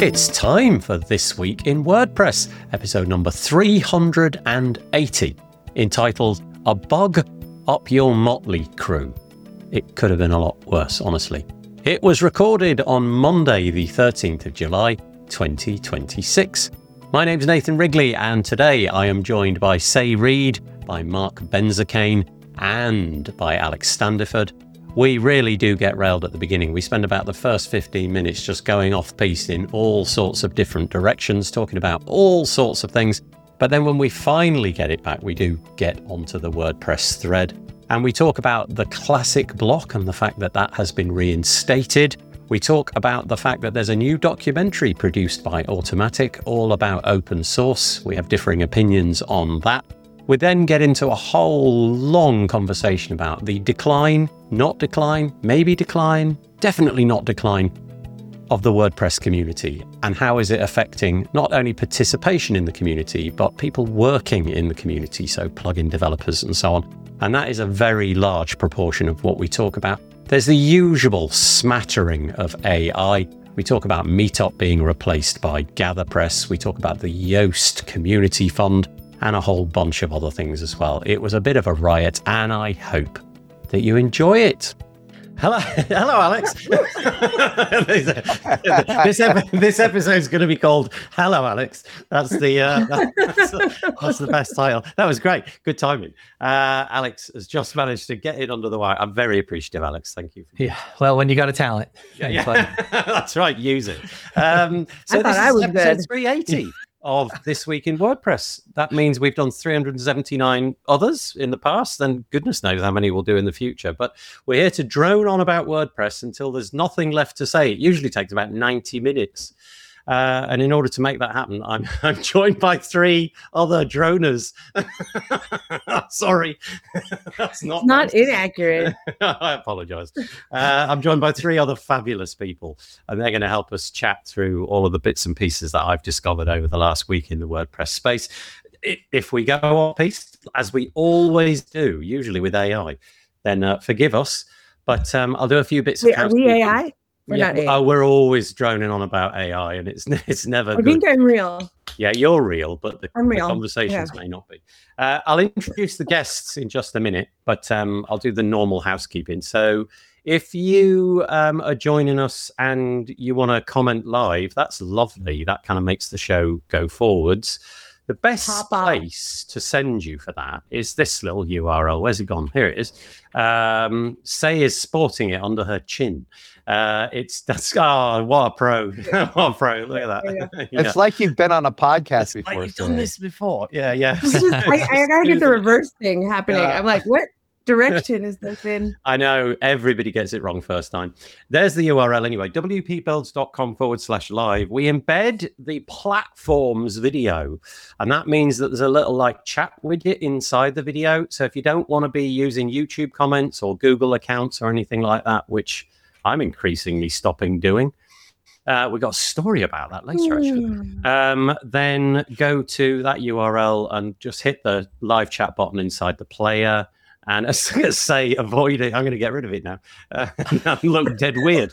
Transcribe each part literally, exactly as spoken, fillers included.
It's time for This Week in WordPress, episode number three hundred eighty, entitled A Bug Up Your Motley Crew. It could have been a lot worse, honestly. It was recorded on Monday, the thirteenth of July, twenty twenty-six. My name's Nathan Wrigley, and today I am joined by Say Reed, by Mark Benzakane, and by Alex Standiford. We really do get railed at the beginning. We spend about the first fifteen minutes just going off-piste in all sorts of different directions, talking about all sorts of things. But then when we finally get it back, we do get onto the WordPress thread. And we talk about the classic block and the fact that that has been reinstated. We talk about the fact that there's a new documentary produced by Automattic, all about open source. We have differing opinions on that. We then get into a whole long conversation about the decline, not decline, maybe decline, definitely not decline of the WordPress community, and how is it affecting not only participation in the community, but people working in the community, so plugin developers and so on. And that is a very large proportion of what we talk about. There's the usual smattering of A I. We talk about Meetup being replaced by GatherPress. We talk about the Yoast Community Fund, and a whole bunch of other things as well. It was a bit of a riot, and I hope that you enjoy it. Hello, hello, Alex. this ep- this episode is going to be called "Hello, Alex." That's the uh, that's, that's the best title. That was great, good timing. Uh, Alex has just managed to get it under the wire. I'm very appreciative, Alex. Thank you. Yeah, well, when you got a talent, yeah, yeah. That's right. Use it. Um, so I this I is was episode good. three eighty. Of This Week in WordPress. That means we've done three hundred seventy-nine others in the past, and goodness knows how many we'll do in the future. But we're here to drone on about WordPress until there's nothing left to say. It usually takes about ninety minutes. Uh, and in order to make that happen, I'm, I'm joined by three other droners. Sorry. That's not, It's not inaccurate. I apologize. Uh, I'm joined by three other fabulous people, and they're going to help us chat through all of the bits and pieces that I've discovered over the last week in the WordPress space. If we go off piste, as we always do, usually with A I, then uh, forgive us. But um, I'll do a few bits Wait, of are we A I? We're yeah, not A I. oh, we're always droning on about A I, and it's it's never I good. think I'm real. Yeah, you're real, but the, I'm the real. conversations Yeah. may not be. Uh, I'll introduce the guests in just a minute, but um, I'll do the normal housekeeping. So if you um, are joining us and you want to comment live, that's lovely. That kind of makes the show go forwards. The best Pop up. place to send you for that is this little U R L. Where's it gone? Here it is. Um, Say is sporting it under her chin. Uh, it's that's oh, what a pro! What a pro! Look at that. Yeah. It's like you've been on a podcast It's like before. you've done Sarah. this before. Yeah, yeah. This is- I, I gotta get the reverse thing happening. Yeah. I'm like, what direction is this in? I know everybody gets it wrong first time. There's the U R L anyway, wpbuilds.com forward slash live. We embed the platforms video, and that means that there's a little like chat widget inside the video. So if you don't want to be using YouTube comments or Google accounts or anything like that, which I'm increasingly stopping doing, uh, we got a story about that later, actually. Hmm. Um, then go to that U R L and just hit the live chat button inside the player. And as I say, avoid it. I'm going to get rid of it now. Uh, look dead weird.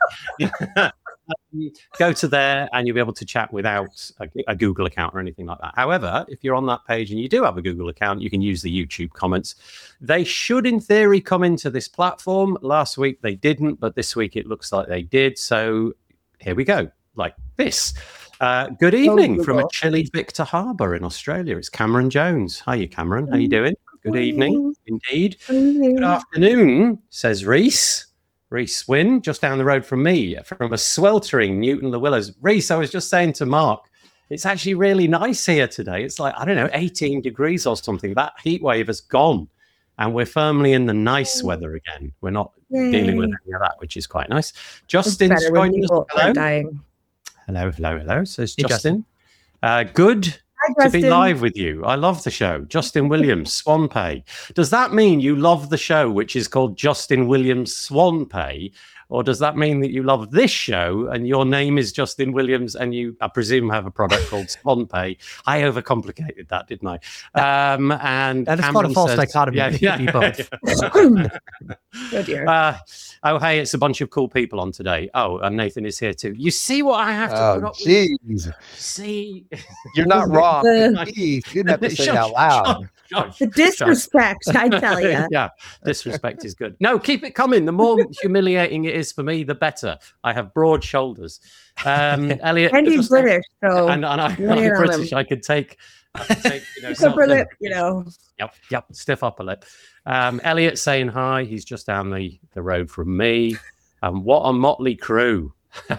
Go to there and you'll be able to chat without a, a Google account or anything like that. However, if you're on that page and you do have a Google account, you can use the YouTube comments. They should, in theory, come into this platform. Last week they didn't, but this week it looks like they did. So here we go, like this. Uh, good evening from a chilly Victor Harbour in Australia. It's Cameron Jones. Hiya, Cameron. How you doing? Good evening, indeed. Good afternoon, says Reese. Reese Wynn, just down the road from me, from a sweltering Newton Le Willows. Reese, I was just saying to Mark, it's actually really nice here today. It's like, I don't know, eighteen degrees or something. That heat wave has gone, and we're firmly in the nice weather again. We're not Yay. dealing with any of that, which is quite nice. It's Justin's better when joining us. people Hello. aren't dying. Hello, hello, hello, says Hey, Justin. Uh, good Hi, to be Justin. live with you. I love the show. Justin Williams, Swan Pay. Does that mean you love the show, which is called Justin Williams Swan Pay? Or does that mean that you love this show and your name is Justin Williams and you, I presume, have a product called Swan Pay? I overcomplicated that, didn't I? Um, and That is Cameron called a false says- dichotomy. Yeah, It could yeah, be both. Oh dear. Uh, oh, hey, it's a bunch of cool people on today. Oh, and Nathan is here too. You see what I have to put Oh, up with? jeez. See? You're not wrong. The- Jeez, you didn't have to say it Shush, out loud. shush, The shush. disrespect, I tell you. Yeah, disrespect is good. No, keep it coming. The more humiliating it is for me, the better. I have broad shoulders. Um, Elliot, And he's just- British, so and, and I, lay I'm it on British. him. I could take, I could take, you know, upper something- lip, you know. Yep, yep, stiff upper lip. Um, Elliot saying hi. He's just down the, the road from me. And what a motley crew.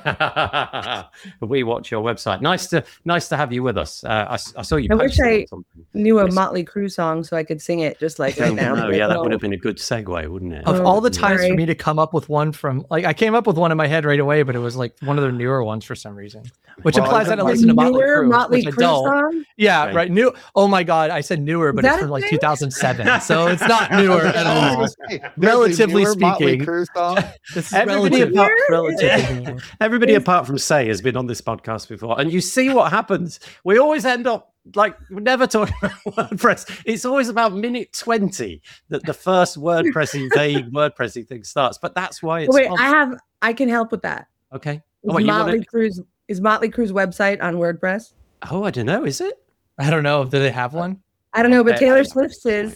We watch your website. Nice to nice to have you with us. Uh, I, s- I saw you. I wish posted I on something. Knew a Yes. Motley Crue song so I could sing it just like right Oh, now. no, yeah, that would have been a good segue, wouldn't it? Of Oh, all the times sorry. for me to come up with one from, like, I came up with one in my head right away, but it was like one of their newer ones for some reason, which Well, implies isn't that I like listen to Motley Newer Crue, Motley which I Crue don't. song? Yeah, Right. right. New. Oh my God, I said newer, but Is it's that from a like thing? two thousand seven, so it's not newer at all. There's a Relatively newer Motley speaking. Crue song. This is Everybody relative, apart, relatively new. everybody apart from Say has been on this podcast before, and you see what happens. We always end up like we never talk about WordPress. It's always about minute twenty that the first WordPressy vague WordPressy thing starts. But that's why it's Wait, fun. I have I can help with that. okay. Is Oh, wait, you wanna- Motley Crue's is Motley Crue's website on WordPress? oh, I don't know. Is it? I don't know. Do they have one? I don't know, but Okay. Taylor Swift's is.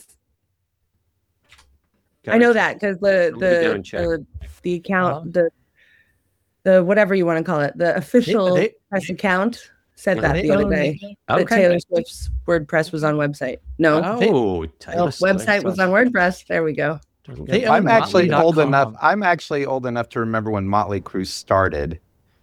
Go I know check. that because the I'm gonna go the, and check. the the account Uh-huh. the the whatever you want to call it the official they- press account said Yeah, that they the other own day it. that Okay. Taylor Swift's WordPress was on website. No, Oh, Taylor no, Swift website was on WordPress. There we go. Doesn't They get- own I'm actually Motley old dot com. enough. I'm actually old enough to remember when Motley Crue started,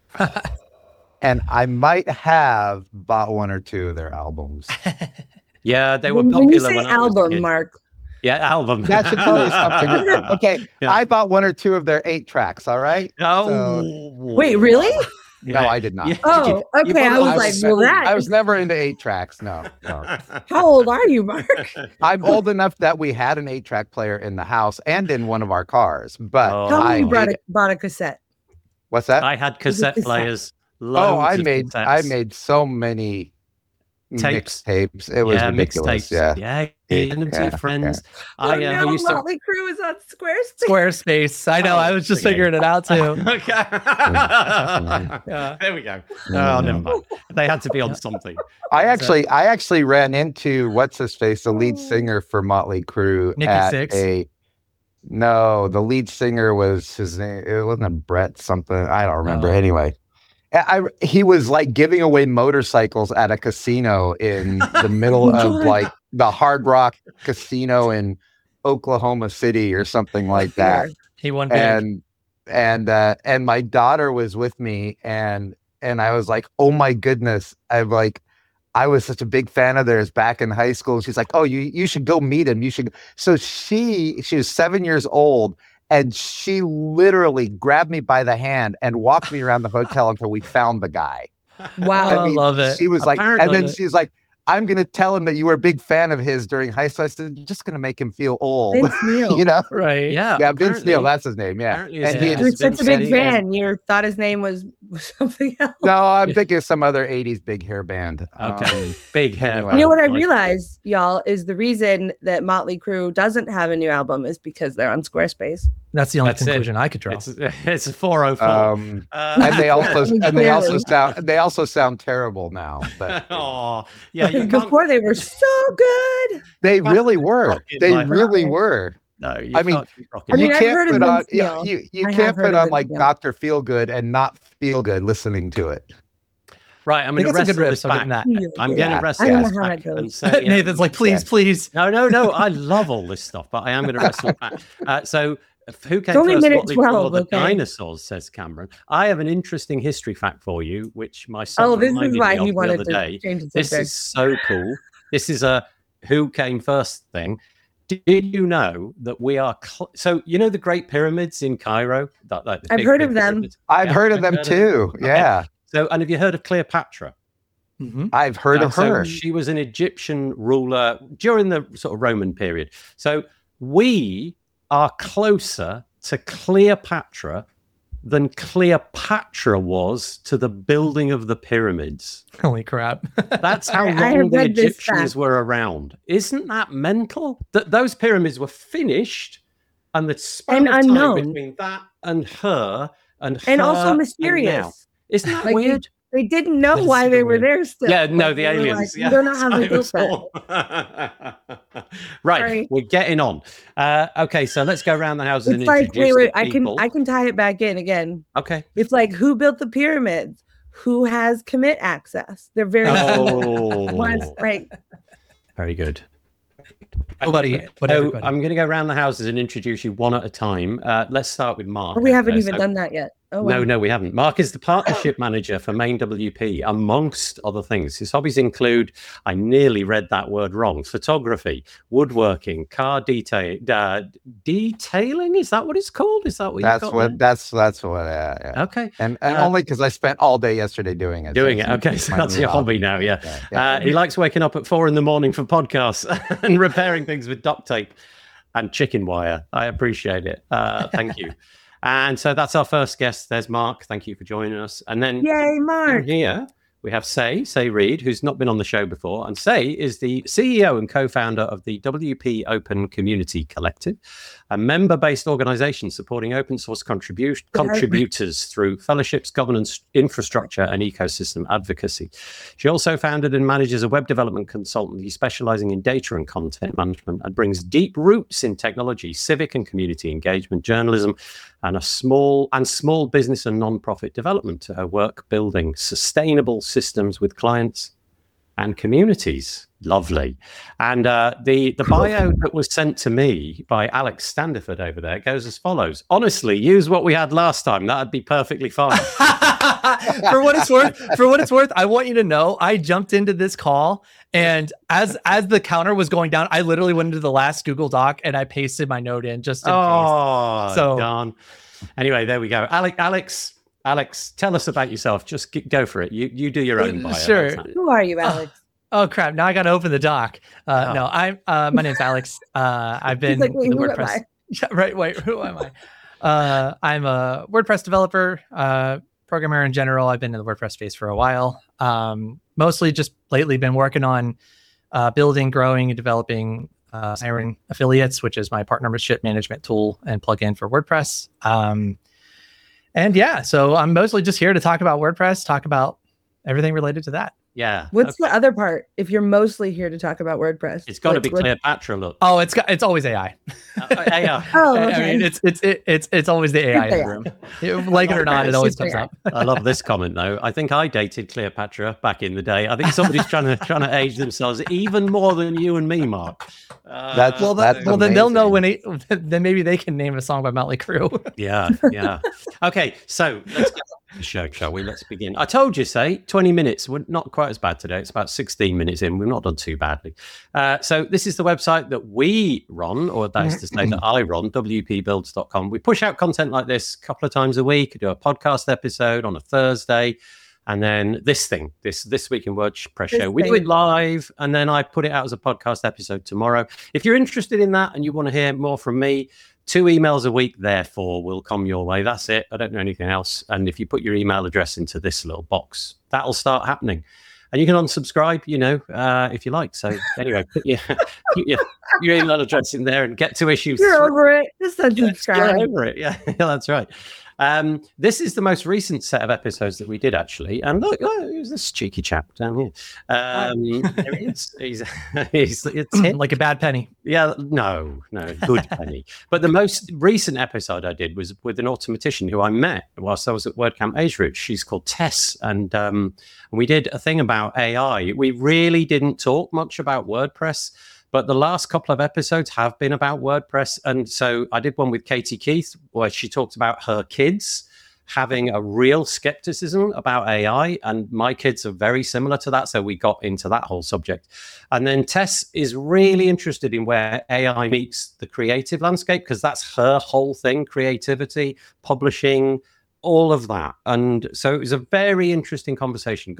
and I might have bought one or two of their albums. Yeah, they were When, when you popular say when I was a album, kid. Mark, Yeah, album. That should tell you something. Okay, Yeah. I bought one or two of their eight tracks. All right. Oh, wait, really? No, I did not. Yeah. Oh, You okay. I bought- was I like, was well, never- that. I was never into eight tracks. No, no. How old are you, Mark? I'm old enough that we had an eight track player in the house and in one of our cars. But Oh. Tell I me you brought hate a, it. bought a cassette. What's that? I had cassette cassette? players. Oh, loads I of made I cassettes. made so many Tapes. mixtapes. It was yeah, ridiculous. mixtapes. Yeah. yeah. You send them to your Yeah, friends. Oh, I, uh, no, I used to. Motley Crue is on Squarespace. Squarespace. I know. Oh, I was just okay. figuring it out too. Okay. Yeah. There we go. Oh, never mind. They had to be on something. I actually I actually ran into what's his face, the lead singer for Motley Crue Nikki at Sixx? a no, the lead singer was his name. It wasn't a Brett something. I don't remember. Oh. Anyway, I, I- he was like giving away motorcycles at a casino in the middle of What? like the Hard Rock Casino in Oklahoma City or something like that. He won big. and and uh and my daughter was with me, and and I was like, oh my goodness, I'm like, I was such a big fan of theirs back in high school. She's like, oh, you you should go meet him. You should. So she she was seven years old, and she literally grabbed me by the hand and walked me around the hotel until we found the guy. Wow. I love it. She was like, and Apparently- then she's like, I'm gonna tell him that you were a big fan of his during high school. I said, you're just gonna make him feel old. Vince Neil. You know? Right. Yeah. Yeah, Vince apparently- Neil, that's his name. Yeah. apparently And his he name had- You're is such a Vince big Neil. fan. You thought his name was, was something else. No, I'm thinking of some other eighties big hair band. Okay. Um, Big hair. Anyway. You know what I Like- realized, y'all, is the reason that Motley Crue doesn't have a new album is because they're on Squarespace. That's the only That's it. conclusion I could draw. It's, it's a four oh four. um, Uh, and they also and they also Clearly. sound they also sound terrible now. But oh, yeah, you can't. Before they were so good. they really were. Rocking They like- really were. No, you I mean- can't keep rocking. I mean, you I've can't heard of put on Vince yeah, Neil. you, you I have can't heard put of on Vince like Neil. Doctor Feelgood and not feel good listening to it. right, I'm I going think to it's a good wrestle riff. this So back. getting that. I'm Yeah. going to Yeah. wrestle I don't this know how back that goes. and say, yeah. Nathan's like, please, please. No, no, no. I love all this stuff, but I am going to wrestle it back. Uh, so, who came It's only first? minute Motley Crue or twelve, the okay. dinosaurs? Says Cameron. I have an interesting history fact for you, which my son Oh, this reminded is why me of he the wanted other to day. change the This subject. is so cool. This is a who came first thing. Did you know that we are cl- so? You know the Great Pyramids in Cairo. That, like the I've big, heard big of them. pyramids? I've Yeah, heard of I've them heard of too. Okay. Yeah. So, and have you heard of Cleopatra? Mhm. I've heard Uh, of so her. she was an Egyptian ruler during the sort of Roman period. So we are closer to Cleopatra than Cleopatra was to the building of the pyramids. Holy crap. That's how I- I long have the read this Egyptians fact. were around. Isn't that mental? That those pyramids were finished, and the span And of time unknown. between that and her and And her also now. mysterious. Isn't that Like, weird? They didn't know That's why super they were weird. there still. Yeah, no, Like, the they were aliens. like, yeah, we don't know how they it was built that. all- right, Sorry. we're getting on. Uh, okay, so let's go around the houses It's and like, introduce wait, wait, the I can people. I can tie it back in again. Okay. It's like, who built the pyramids? Who has commit access? They're very Oh, Once, right. very good. Nobody, but So everybody. I'm going to go around the houses and introduce you one at a time. Uh, let's start with Mark. Oh, we haven't Uh, even so- done that yet. Oh, No, wow. no, we haven't. Mark is the partnership manager for Main W P, amongst other things. His hobbies include, I nearly read that word wrong, photography, woodworking, car detail, uh, detailing. Is that what it's called? Is that what That's you've got what. there? That's that's what. Yeah, yeah. Okay, And and Uh, only because I spent all day yesterday doing it. doing so it. it's Okay, so my that's new your hobby now, yeah. Yeah, yeah. Uh, he likes waking up at four in the morning for podcasts and repairing things with duct tape and chicken wire. I appreciate it. Uh, thank you. And so that's our first guest. There's Mark. Thank you for joining us. And then Yay, down Mark. here we have Say, Say Reed, who's not been on the show before. And Say is the C E O and co-founder of the W P Open Community Collective, a member-based organization supporting open source contribu- contributors through fellowships, governance, infrastructure, and ecosystem advocacy. She also founded and manages a web development consultancy specializing in data and content management and brings deep roots in technology, civic and community engagement, journalism, and a small and small business and non-profit development to her work building sustainable systems with clients and communities. Lovely. And uh, the, the bio that was sent to me by Alex Standiford over there goes as follows. Honestly, use what we had last time. That'd be perfectly fine. for what it's worth, for what it's worth, I want you to know I jumped into this call, and as as the counter was going down, I literally went into the last Google Doc and I pasted my note in just in case. Oh, So- darn. Anyway, there we go. Alex, Alex, Alex, tell us about yourself. Just g- go for it. You you do your own bio. Sure. That's fine. Who are you, Alex? Oh crap! Now I got to open the doc. Uh, Oh. No, I'm. Uh, my name's Alex. Uh, I've been He's like, wait, in the who am WordPress. I? Yeah, right. Wait, who am I? Uh, I'm a WordPress developer, uh, programmer in general. I've been in the WordPress space for a while. Um, mostly just lately been working on uh, building, growing, and developing uh, Siren Affiliates, which is my partnership management tool and plugin for WordPress. Um, and yeah, so I'm mostly just here to talk about WordPress, talk about everything related to that. Yeah. What's okay. the other part? If you're mostly here to talk about WordPress, It's got to What- be what- Cleopatra. Look. Oh, it's got, it's always A I. Uh, A I. Oh, I- okay. I mean, it's it's it, it's it's always the A I in It's the A I. room. It- like it or not, it always Super comes A I. up. I love this comment though. I think I dated Cleopatra back in the day. I think somebody's trying to trying to age themselves even more than you and me, Mark. Uh, That's- Well, That's that, well, then they'll know amazing. when it, then maybe they can name a song by Motley Crue. Yeah, yeah. Okay, so let's get to the show, shall we? Let's begin. I told you, say twenty minutes. We're not quite as bad today. It's about sixteen minutes in. We've not done too badly. Uh, so this is the website that we run, or that is to say that I run, W P builds dot com. We push out content like this a couple of times a week. We do a podcast episode on a Thursday. And then this thing, this this week in WordPress This show, we do thing. it live, and then I put it out as a podcast episode tomorrow. If you're interested in that and you want to hear more from me, two emails a week, therefore, will come your way. That's it. I don't know anything else. And if you put your email address into this little box, that'll start happening. And you can unsubscribe, you know, uh, if you like. So anyway, put your, put your, your email address in there and get to issues. You're over it. Just Yes, unsubscribe. get over it. Yeah, that's right. Um, this is the most recent set of episodes that we did, actually. And look, oh, who's this cheeky chap down here? Um, there he is. He's, he's it's him. like a bad penny. Yeah, no, no, good penny. But the most recent episode I did was with an automatician who I met whilst I was at WordCamp Ageroot. She's called Tess, and um, we did a thing about A I. We really didn't talk much about WordPress, but the last couple of episodes have been about WordPress. And so I did one with Katie Keith where she talked about her kids having a real skepticism about A I. And my kids are very similar to that. So we got into that whole subject. And then Tess is really interested in where A I meets the creative landscape, because that's her whole thing, creativity, publishing, all of that. And so it was a very interesting conversation. Got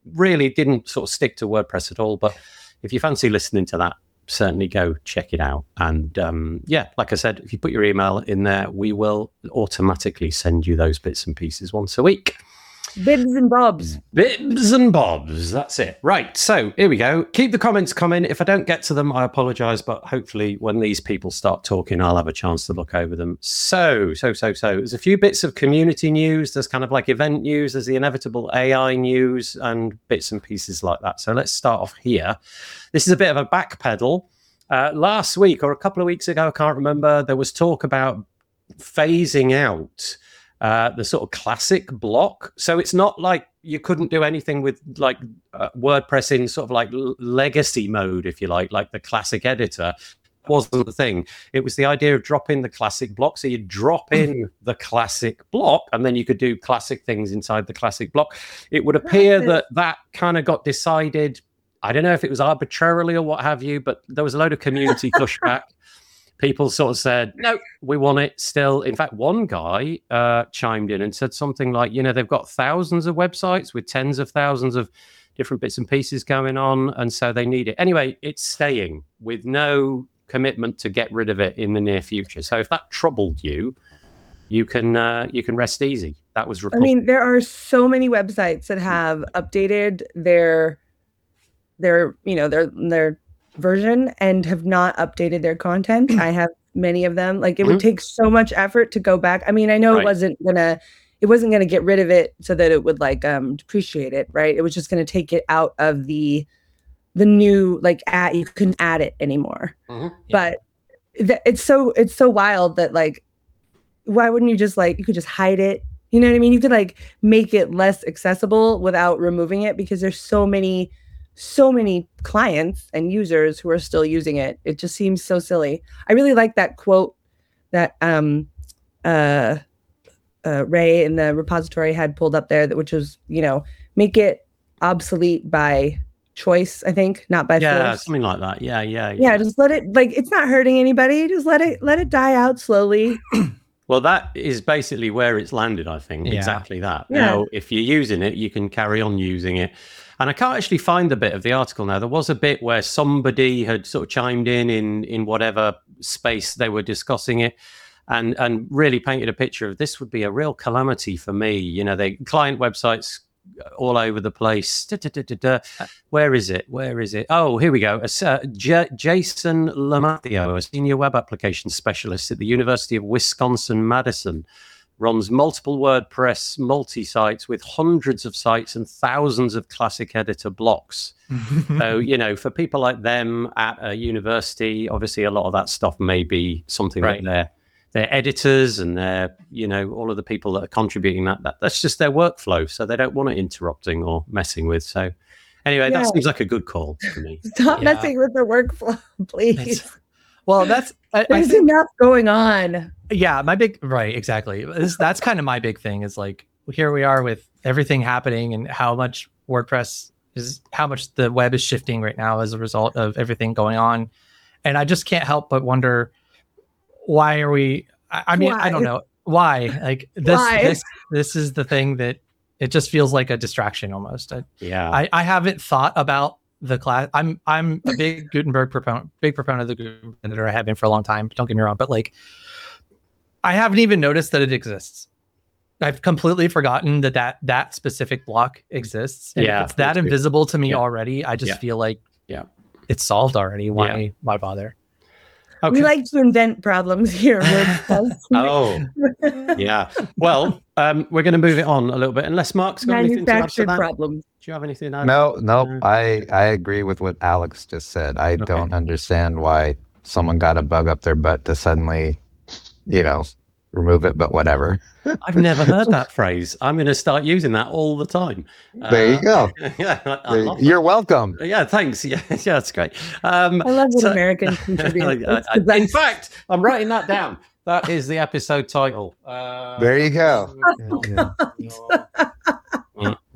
really didn't sort of stick to WordPress at all. But if you fancy listening to that, certainly go check it out. And um, yeah, like I said, if you put your email in there, we will automatically send you those bits and pieces once a week. Bibs and bobs. Bibs and bobs. That's it. Right. So here we go. Keep the comments coming. If I don't get to them, I apologize. But hopefully when these people start talking, I'll have a chance to look over them. So, so, so, so. There's a few bits of community news. There's kind of like event news. There's the inevitable A I news and bits and pieces like that. So let's start off here. This is a bit of a backpedal. Uh, last week or a couple of weeks ago, I can't remember, there was talk about phasing out Uh, the sort of classic block. So it's not like you couldn't do anything with like uh, WordPress in sort of like l- legacy mode, if you like, like the classic editor wasn't the thing. It was the idea of dropping the classic block. So you drop in the classic block and then you could do classic things inside the classic block. It would appear that that kind of got decided. I don't know if it was arbitrarily or what have you, but there was a load of community pushback. People sort of said, no, we want it still. In fact, one guy uh, chimed in and said something like, you know, they've got thousands of websites with tens of thousands of different bits and pieces going on, and so they need it. Anyway, it's staying with no commitment to get rid of it in the near future. So if that troubled you, you can uh, you can rest easy. That was I mean, there are so many websites that have updated their their you know their their version and have not updated their content. I have many of them. Like it would take so much effort to go back. I mean, I know Right. it wasn't gonna it wasn't gonna get rid of it so that it would like um depreciate it, right? It was just gonna take it out of the the new like add you couldn't add it anymore. Mhm. But th- it's so it's so wild that like why wouldn't you just like you could just hide it? You know what I mean? You could like make it less accessible without removing it because there's so many so many clients and users who are still using it. It just seems so silly. I really like that quote that um, uh, uh, Ray in the repository had pulled up there, that which was, you know, make it obsolete by choice, I think, not by Yeah, force. something like that. Yeah, yeah, Yeah, just let it, like, it's not hurting anybody. Just let it, let it die out slowly. Well, that is basically where it's landed, I think. Yeah. Exactly that. Yeah. Now, if you're using it, you can carry on using it. And I can't actually find the bit of the article now. There was a bit where somebody had sort of chimed in in, in whatever space they were discussing it and, and really painted a picture of this would be a real calamity for me. You know, the client websites all over the place. Da, da, da, da, da. Where is it? Where is it? Oh, here we go. Uh, J- Jason Lamathio, a senior web application specialist at the University of Wisconsin-Madison, runs multiple WordPress multi-sites with hundreds of sites and thousands of classic editor blocks. So, you know, for people like them at a university, obviously a lot of that stuff may be something Right. that they're, they're editors and they're, you know, all of the people that are contributing that, that that's just their workflow. So they don't want it interrupting or messing with. So anyway, Yeah. that seems like a good call to me. Stop Yeah. messing with the workflow, please. It's- well, that's I, I There's think, enough going on. yeah, my big right, exactly. This, that's kind of my big thing is like here we are with everything happening and how much WordPress is, how much the web is shifting right now as a result of everything going on, and I just can't help but wonder why are we? I, I mean, I don't Why? know why. Like this, Why? this, this is the thing that it just feels like a distraction almost. I, Yeah. I, I haven't thought about the class. I'm I'm a big Gutenberg proponent, big proponent of the Gutenberg editor. I have been for a long time. Don't get me wrong, but like, I haven't even noticed that it exists. I've completely forgotten that that, that specific block exists. And Yeah, if it's that me too. invisible to me Yeah. already. I just Yeah. feel like Yeah. it's solved already. Why Yeah. why bother? Okay. We like to invent problems here. WordPress. Oh, yeah. Well, um, we're going to move it on a little bit, unless Mark's got anything to add to Manufactured that. problems. Do you have anything to add? No, no, No. I I agree with what Alex just said. I Okay. don't understand why someone got a bug up their butt to suddenly, you know, remove it, but whatever. I've never heard that phrase. I'm going to start using that all the time. There you Uh, go. Yeah, I, I There- love You're welcome. that. Yeah, thanks. Yeah, yeah, that's great. Um, I love when so- Americans contribute. I- It's I- the in best. fact, I'm writing that down. That is the episode title. Uh, There you go. Yeah. Right. Okay.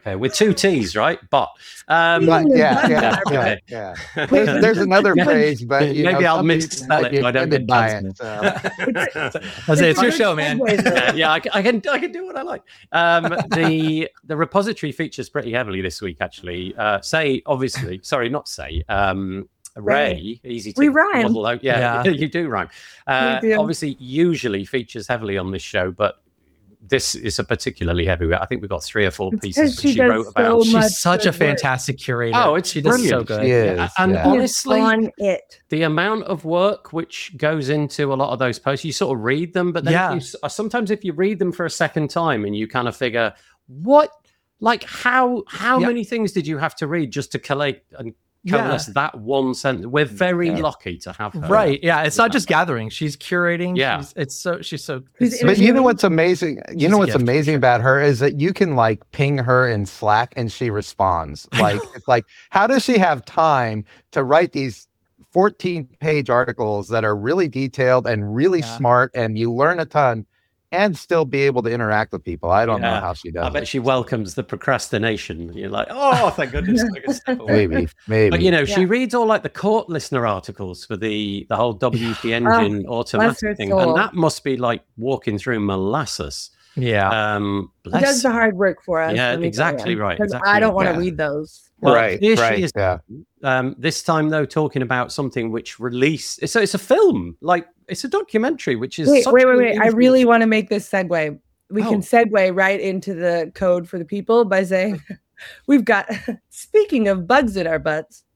Okay, with two T's, right? Bot. Um, But yeah, yeah, Yeah, yeah, okay. yeah. There's, there's another phrase, but you Maybe know, I'll some misspell people might it be if I don't get offended by cancelled. it, so. I say it's your hard show, man. segues, though. yeah, yeah, I, c- I can I can do what I like. Um, the the repository features pretty heavily this week, actually. Uh, say, obviously, sorry, not say. Um, Ray, easy to We rhyme. model out. Yeah, Yeah. you do rhyme. Uh, We do. Obviously, usually features heavily on this show, but this is a particularly heavy. I think we've got three or four It's pieces 'cause that she she does wrote about. so She's much such a good work. fantastic curator. Oh, it's she does so brilliant. good. She is, Yeah, and yeah. He is honestly, on it. the amount of work which goes into a lot of those posts, you sort of read them, but then Yeah. if you, s- sometimes if you read them for a second time and you kind of figure, what, like how how Yeah. many things did you have to read just to collate and Yeah. coalesce that one sentence? We're very Yeah. lucky to have her. Right. Yeah. It's not just gathering. She's curating. Yeah. She's, it's so she's so. She's it's so- But you know interviewing. what's amazing? You She's know a what's gift, for amazing sure. about her is that you can like ping her in Slack and she responds. I Like it's like, how does she have time to write these fourteen page articles that are really detailed and really Yeah. smart, and you learn a ton, and still be able to interact with people? I don't Yeah. know how she does. I bet it. she welcomes the procrastination. You're like, oh, thank goodness. I can step away. Maybe, maybe. But you know, she Yeah. reads all like the court listener articles for the the whole W P engine her automatic thing, soul. and that must be like walking through molasses. Yeah. Um, He bless does the hard work for us. Yeah, let me tell exactly you. right, 'Cause exactly I don't want to right. read those. Well, right, here she right, is. yeah. Um, this time though, talking about something which released. So it's a film, like it's a documentary, which is Wait, such wait, wait, an wait. I unusual- really want to make this segue. We Oh. can segue right into the code for the people by saying we've got, speaking of bugs in our butts.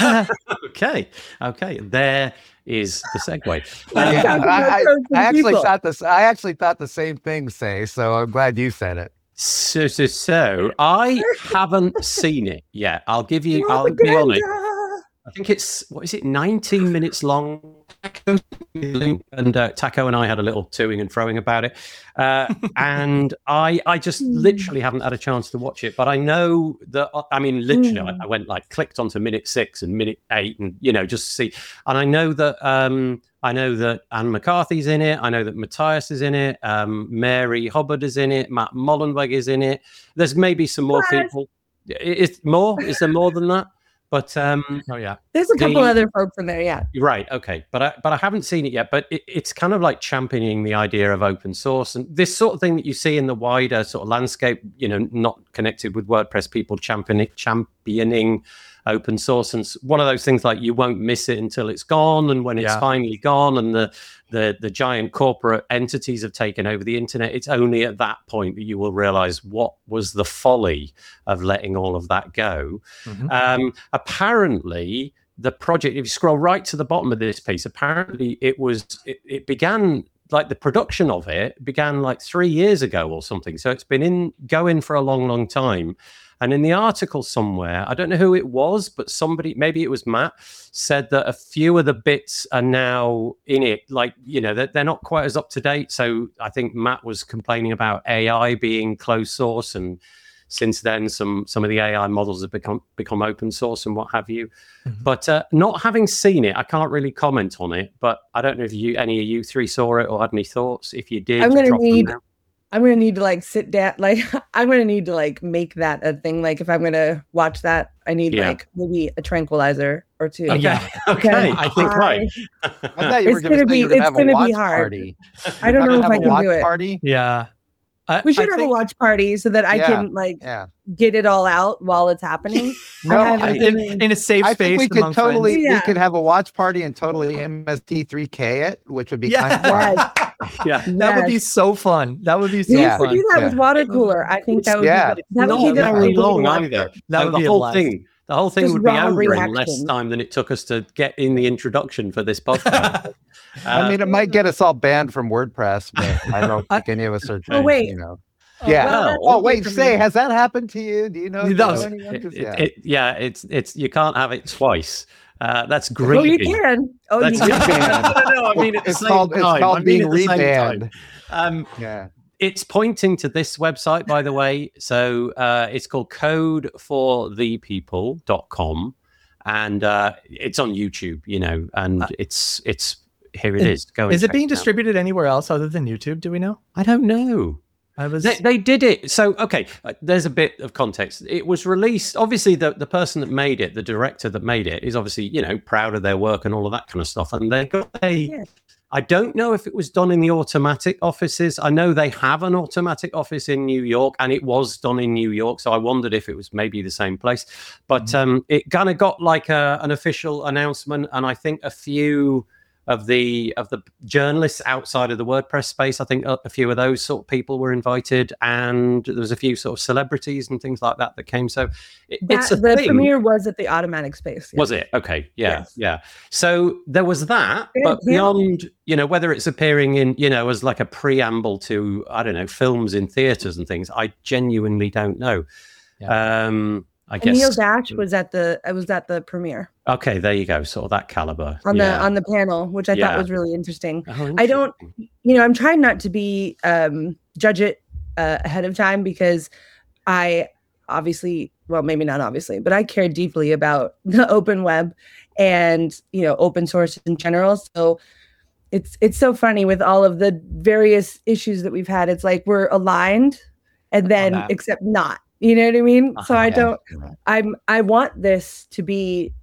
okay, okay. There is the segue. Yeah. Um, Yeah, Talking about I, I, code for I actually people. thought this. I actually thought the same thing. Say, so I'm glad you said it. So, so, so, I haven't seen it yet. I'll give you. I'll be honest. Propaganda. I think it's what is it, nineteen minutes long. And uh, Taco and I had a little toing and froing about it, uh, and I I just literally haven't had a chance to watch it. But I know that I mean, literally, I, I went like clicked onto minute six and minute eight, and you know, just see. And I know that um, I know that Anne McCarthy's in it. I know that Matthias is in it. Um, Mary Hubbard is in it. Matt Mullenweg is in it. There's maybe some more What? people. I- Is more? Is there more than that? But um, oh yeah. There's a couple The- other folks in there, yeah. right, okay, but I but I haven't seen it yet. But it, it's kind of like championing the idea of open source and this sort of thing that you see in the wider sort of landscape. You know, not connected with WordPress, people championing championing open source, and s- one of those things like you won't miss it until it's gone, and when it's Yeah. finally gone, and the the the giant corporate entities have taken over the internet, it's only at that point that you will realize what was the folly of letting all of that go. Mhm. Um, apparently, the project, if you scroll right to the bottom of this piece, apparently it was, it, it began, like the production of it began like three years ago or something. So it's been in going for a long, long time. And in the article somewhere, I don't know who it was, but somebody, maybe it was Matt, said that a few of the bits are now in it. Like, you know, they're, they're not quite as up to date. So I think Matt was complaining about A I being closed source, and since then, some some of the A I models have become become open source and what have you. Mhm. But uh, not having seen it, I can't really comment on it. But I don't know if you any of you three saw it or had any thoughts. If you did, I'm gonna drop them need- down. I'm gonna need to like sit down. Like I'm gonna need to like make that a thing. Like if I'm gonna watch that, I need Yeah. like maybe a tranquilizer or two. Okay. Okay, okay, I think right. I thought you It's were gonna gonna be- say you were gonna it's have a gonna be watch hard. party. I don't know Have if a I can watch do it. Party? Yeah. I, We should I have think, a watch party so that I Yeah. can like Yeah. get it all out while it's happening. No, I haven't I, been- in, in a safe I space think we could among totally friends. Yeah. we could have a watch party and totally M S T three K it, which would be Yeah. kind of fun. Yes. Yeah, That would be Yes. so fun. That would be so We Yeah. used to fun. do that Yeah. with water cooler. I think that would Yeah. be that would not be the very thing to long do. either. That So would the be a whole blast. thing, the whole thing Just would be raw over in less reaction. time than it took us to get in the introduction for this podcast. I mean, it might get us all banned from WordPress, but I don't I- think any of us are Oh, trying. wait. You know. Oh, Yeah. well, Oh, that's Oh okay wait, for say, me. has that happened to you? Do you know? It do you does. know anyone? It- 'Cause, it- yeah. it- yeah, it's it's you can't have it twice. Uh, that's Oh, greedy. you can. Oh, That's you can. no, no, I mean at the It's same called- it's time. called I mean being at the same rebanned. time. Um, yeah. it's pointing to this website, by the way. So uh, it's called code for the people dot com, and uh, it's on YouTube, you know, and Uh, it's it's here it is- is. Go and Is it check being out. distributed anywhere else other than YouTube? Do we know? I don't know. I was. They, they did it. So, okay, uh, there's a bit of context. It was released, obviously, the, the person that made it, the director that made it, is obviously, you know, proud of their work and all of that kind of stuff. And they got a, yeah. I don't know if it was done in the Automatic offices. I know they have an Automatic office in New York, and it was done in New York. So I wondered if it was maybe the same place. But mm-hmm. um, it kind of got like a, an official announcement, and I think a few of the of the journalists outside of the WordPress space, I think a, a few of those sort of people were invited, and there was a few sort of celebrities and things like that that came. So it, that, it's a the thing. premiere was at the Automatic space. Yeah. Was it? Okay. Yeah. Yes. Yeah. So there was that, yeah, but yeah. beyond, you know, whether it's appearing in, you know, as like a preamble to, I don't know, films in theaters and things, I genuinely don't know. Yeah. Um, I and guess Neil Dash was at the I was at the premiere. Okay, there you go. Sort of that caliber on yeah. the on the panel, which I yeah. thought was really interesting. Oh, interesting. I don't, you know, I'm trying not to be um, judge it uh, ahead of time because I obviously, well, maybe not obviously, but I care deeply about the open web and you know open source in general. So it's it's so funny with all of the various issues that we've had. It's like we're aligned, and then oh, except not. You know what I mean? Uh-huh, so I don't, yeah. I'm, I want this to be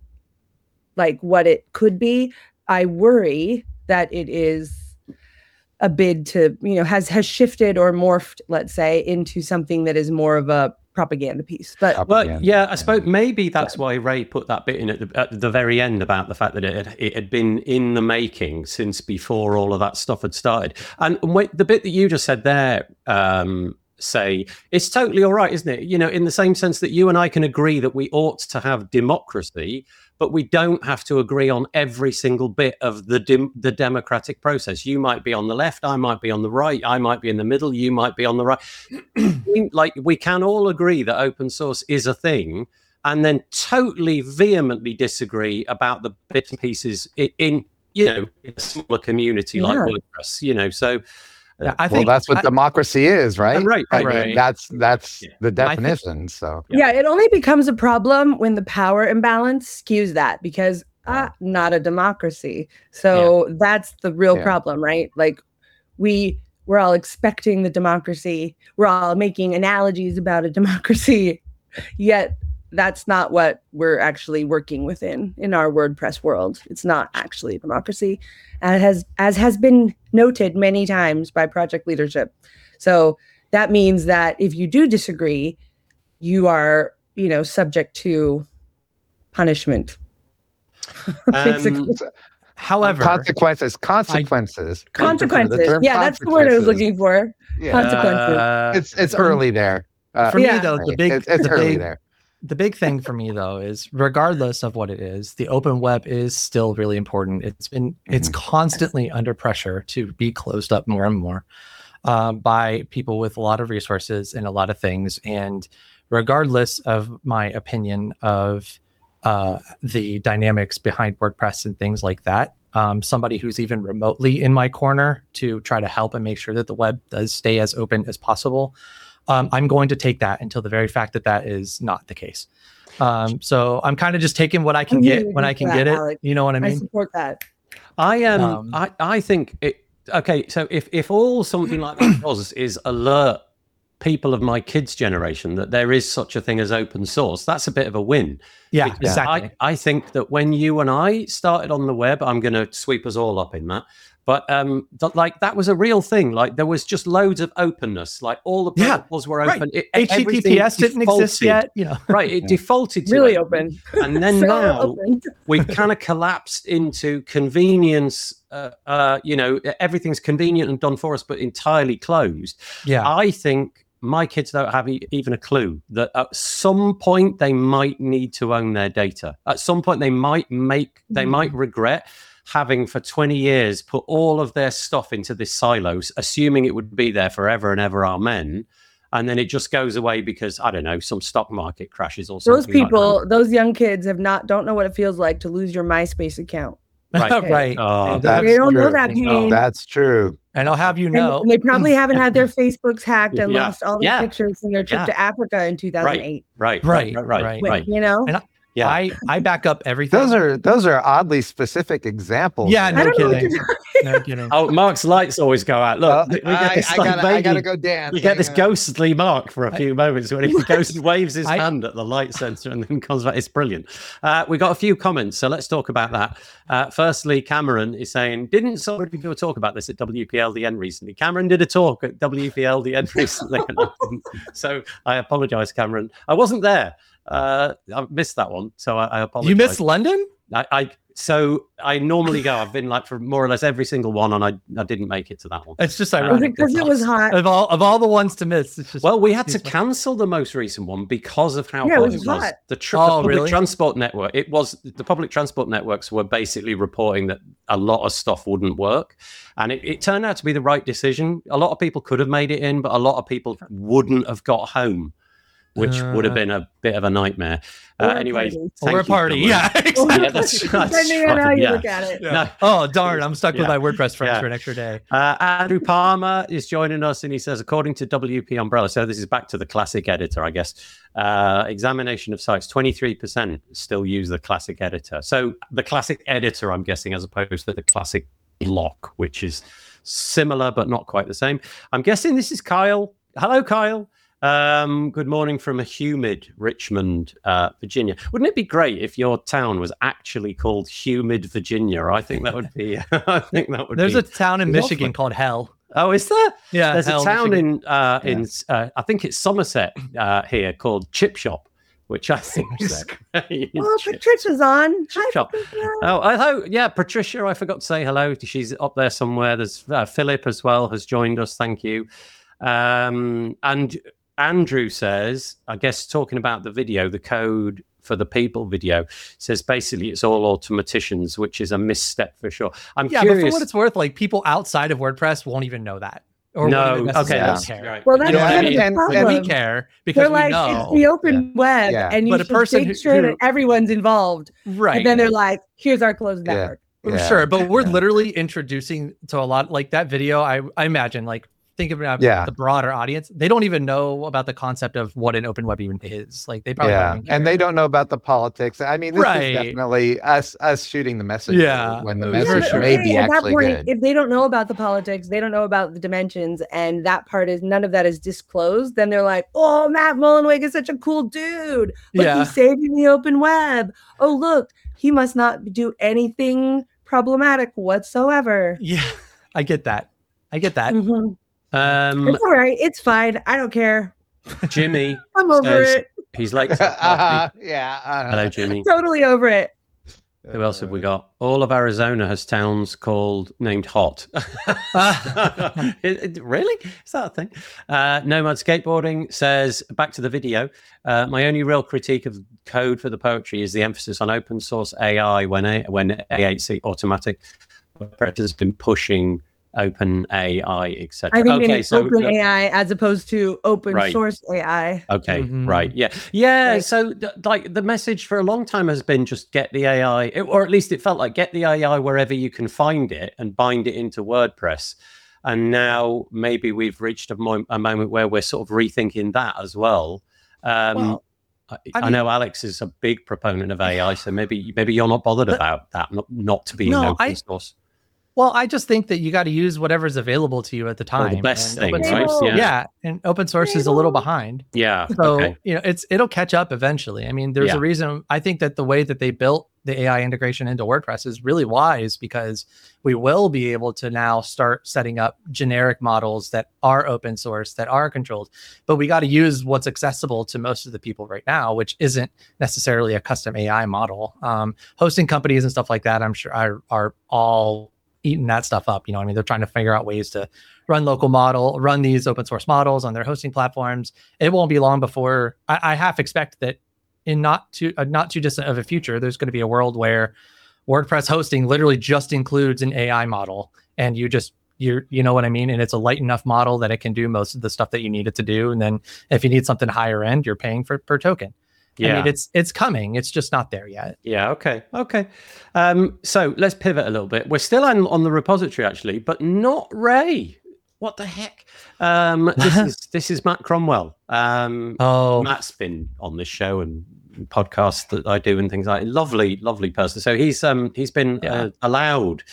like what it could be. I worry that it is a bid to, you know, has, has shifted or morphed, let's say, into something that is more of a propaganda piece. But well, yeah, I suppose maybe that's why Ray put that bit in at the, at the very end about the fact that it had, it had been in the making since before all of that stuff had started. And wait, the bit that you just said there, um, say it's totally all right, isn't it? You know, in the same sense that you and I can agree that we ought to have democracy, but we don't have to agree on every single bit of the dem- the democratic process. You might be on the left, I might be on the right, I might be in the middle, you might be on the right. Like we can all agree that open source is a thing, and then totally vehemently disagree about the bits and pieces in, in you know, in a smaller community yeah. like WordPress. You know, so. Yeah, I well, think that's what I, democracy is, right? Right, I right. mean, that's that's yeah. the definition. Think, so yeah. yeah, it only becomes a problem when the power imbalance skews that because ah, not a democracy. So yeah. that's the real yeah. problem, right? Like we we're all expecting the democracy. We're all making analogies about a democracy, yet that's not what we're actually working within in our WordPress world. It's not actually a democracy, and it has, as has been noted many times by project leadership. So that means that if you do disagree, you are, you know, subject to punishment. Um, however, consequences, consequences, I, consequences. Yeah, that's the word I was looking for. Yeah. Consequences. Uh, it's it's early there. Uh, for yeah. me, though, the big it's, it's the early big, there. The big thing for me, though, is regardless of what it is, the open web is still really important. It's been mm-hmm. it's constantly under pressure to be closed up more and more um, by people with a lot of resources and a lot of things. And regardless of my opinion of uh, the dynamics behind WordPress and things like that, um, somebody who's even remotely in my corner to try to help and make sure that the web does stay as open as possible, Um, I'm going to take that until the very fact that that is not the case. Um, so I'm kind of just taking what I can get when I can that, get it. Alex. You know what I mean? I support that. I um, Um, I, I think it. Okay, so if if all something like that does is alert people of my kids' generation that there is such a thing as open source, that's a bit of a win. Yeah, because exactly. I, I think that when you and I started on the web, I'm going to sweep us all up in that. But um, th- like that was a real thing. Like there was just loads of openness. Like all the protocols yeah, were open. Right. It, H T T P S didn't defaulted. exist yet. You know, right? It yeah. defaulted to really open. open, and then so now open. we've kind of collapsed into convenience. Uh, uh, you know, everything's convenient and done for us, but entirely closed. Yeah, I think my kids don't have e- even a clue that at some point they might need to own their data. At some point they might make, they mm. might regret having for twenty years put all of their stuff into this silos, assuming it would be there forever and ever, amen. And then it just goes away because, I don't know, some stock market crashes or something. Those people, like those young kids have not, don't know what it feels like to lose your MySpace account. Right. right. Oh, that's they don't true. know that pain. Oh, that's true. And I'll have you know, and they probably haven't had their Facebooks hacked and Yeah. lost all the Yeah. pictures from their trip Yeah. to Africa in two thousand eight. Right, Right, right, right, right. right. right. You know? And I, Yeah. I, I back up everything. Those are those are oddly specific examples. Yeah, I no don't know what kidding. to do. No kidding. Oh, Mark's lights always go out. Look, Uh, we get I, this I like gotta, I baby- gotta go dance. You get this Hang on. ghostly Mark for a few moments when he goes and waves his I- hand at the light sensor and then comes back. It's brilliant. Uh, we got a few comments, so let's talk about that. Uh, firstly, Cameron is saying, didn't somebody do a talk about this at W P L D N recently? Cameron did a talk at W P L D N recently. So I apologize, Cameron. I wasn't there. Uh, I missed that one, so I, I apologize. You missed London? I, I so I normally go. I've been like for more or less every single one, and I I didn't make it to that one. It's just Uh, Was it ironic. because it was hot? Of all of all the ones to miss, it's just Well, we had to it's- cancel the most recent one because of how Yeah, it hot was it was. hot. The, tr- Oh, the public really? transport network. It was the public transport networks were basically reporting that a lot of stuff wouldn't work, and it, it turned out to be the right decision. A lot of people could have made it in, but a lot of people wouldn't have got home, which would have Uh, been a bit of a nightmare. Uh, Or a anyway, party. thank or a you, party. Cameron. Yeah, exactly. Yeah, that's, that's Depending on how right, you yeah. look at it. Yeah. No, Oh darn! I'm stuck with Yeah. my WordPress friends Yeah. for an extra day. Uh, Andrew Palmer is joining us, and he says, according to W P Umbrella, so this is back to the classic editor, I guess. Uh, examination of sites, twenty-three percent still use the classic editor. So the classic editor, I'm guessing, as opposed to the classic block, which is similar but not quite the same. I'm guessing this is Kyle. Hello, Kyle. Um, good morning from a humid Richmond, uh, Virginia. Wouldn't it be great if your town was actually called Humid, Virginia? I think that would be. I think that would. There's be a town in lovely. Michigan called Hell. Oh, is there? Yeah, There's Hell, a town Michigan. in uh, in uh, I think it's Somerset uh, here called Chip Shop, which I think is Somerset. great. Oh, Chip- Patricia's on. Chip Hi, Shop. Patricia. Oh, hello. Yeah, Patricia. I forgot to say hello. She's up there somewhere. There's uh, Philip as well has joined us. Thank you. Um, and Andrew says, I guess talking about the video, the code for the people video says basically it's all automaticians, which is a misstep for sure. I'm Yeah, but curious. for what it's worth, like people outside of WordPress won't even know that. Or no, won't even okay, necessarily that's care. right. Well, that's You know what I kind mean? of the And- But problem. we care because They're we like, know. it's the open web, Yeah. and you But a should person make who- sure who- that everyone's involved. Right. And then they're like, here's our closed Yeah. network. Yeah. Sure, but we're Yeah. literally introducing to a lot like that video. I I imagine like think about Yeah. the broader audience. They don't even know about the concept of what an open web even is. Like they probably Yeah, don't even and care. they don't know about the politics. I mean, this Right. is definitely us us shooting the message. Yeah. when the Yeah, message but may okay, be at that actually point, good. if they don't know about the politics, they don't know about the dimensions, and that part is none of that is disclosed, then they're like, oh, Matt Mullenweg is such a cool dude. Look, Yeah. he's saving the open web. Oh, look, he must not do anything problematic whatsoever. Yeah, I get that. I get that. Mhm. Um, It's all right. It's fine. I don't care. Jimmy, I'm over says- it. he's late. to the party. uh-huh, yeah. uh-huh. Hello, Jimmy. Totally over it. Who else have we got? All of Arizona has towns called named Hot. It- it- really? Is that a thing? Uh, Nomad Skateboarding says, back to the video. Uh, my only real critique of code for the poetry is the emphasis on open source A I when A when A eight C automatic. WordPress has been pushing open A I, et cetera. I think okay, they need so open A I as opposed to open Right. source A I. Okay, Mhm. right. Yeah. Yeah. Like- so, th- like, the message for a long time has been just get the A I, it- or at least it felt like get the A I wherever you can find it and bind it into WordPress. And now maybe we've reached a, mo- a moment where we're sort of rethinking that as well. Um, Well, I, I I mean- know Alex is a big proponent of A I, so maybe maybe you're not bothered But- about that, not, not to be No, in open I- source. Well, I just think that you got to use whatever's available to you at the Or time. the best and thing, open right? source- Yeah. yeah, and open source is a little behind. Yeah. So okay. you know, it's it'll catch up eventually. I mean, there's Yeah. a reason. I think that the way that they built the A I integration into WordPress is really wise because we will be able to now start setting up generic models that are open source, that are controlled. But we got to use what's accessible to most of the people right now, which isn't necessarily a custom A I model. Um, hosting companies and stuff like that, I'm sure, are are all eating that stuff up. You know, what I mean, they're trying to figure out ways to run local model, run these open source models on their hosting platforms. It won't be long before I, I half expect that in not too uh, not too distant of a future, there's going to be a world where WordPress hosting literally just includes an A I model, and you just you're you know what I mean, and it's a light enough model that it can do most of the stuff that you need it to do. And then if you need something higher end, you're paying for per token. Yeah. I mean, it's it's coming. It's just not there yet. Yeah. Okay. Okay. Um, so let's pivot a little bit. We're still on, on the repository actually, but not Ray. What the heck? Um, this is this is Matt Cromwell. Um, Oh, Matt's been on this show and podcasts that I do and things like that. Lovely, lovely person. So he's um he's been Yeah. uh, allowed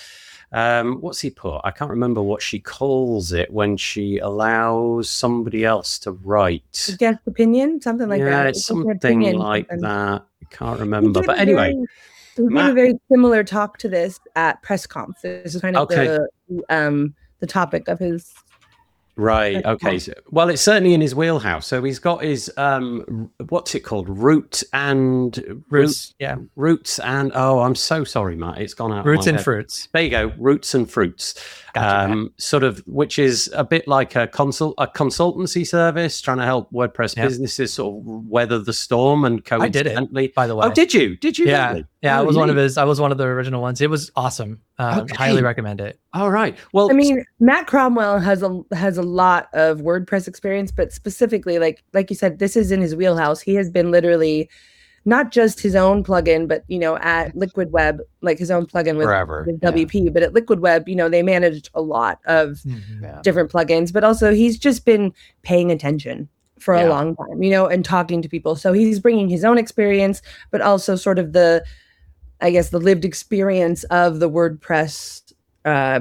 Um, what's he put? I can't remember what she calls it when she allows somebody else to write. Guest opinion, something like yeah, that. it's It's like an something opinion, like something. that. I can't We remember. gave But a anyway, very- we gave Matt- a very similar talk to this at PressConf. This is kind of Okay. the um the topic of his. right. That's Okay. fine. So, well, it's certainly in his wheelhouse. So he's got his um, r- what's it called? Root and root, Roots, yeah, roots and oh, I'm so sorry, Matt. It's gone out. of roots my and head. fruits. There you go, roots and fruits. Gotcha, um, sort of, which is a bit like a consult a consultancy service trying to help WordPress Yep. businesses sort of weather the storm. And I did it, coincidentally, by the way. oh, did you? Did you? Yeah, really? yeah. I Oh, was one of neat. his. I was one of the original ones. It was awesome. Um, Okay. Highly recommend it. All right. Well, I mean, Matt Cromwell has a has a lot of WordPress experience, but specifically, like like you said, this is in his wheelhouse. He has been literally not just his own plugin, but you know, at Liquid Web, like his own plugin with, Forever. with W P. But at Liquid Web, you know, they managed a lot of Yeah. different plugins, but also he's just been paying attention for Yeah. a long time, you know, and talking to people. So he's bringing his own experience, but also sort of the, I guess, the lived experience of the WordPress uh,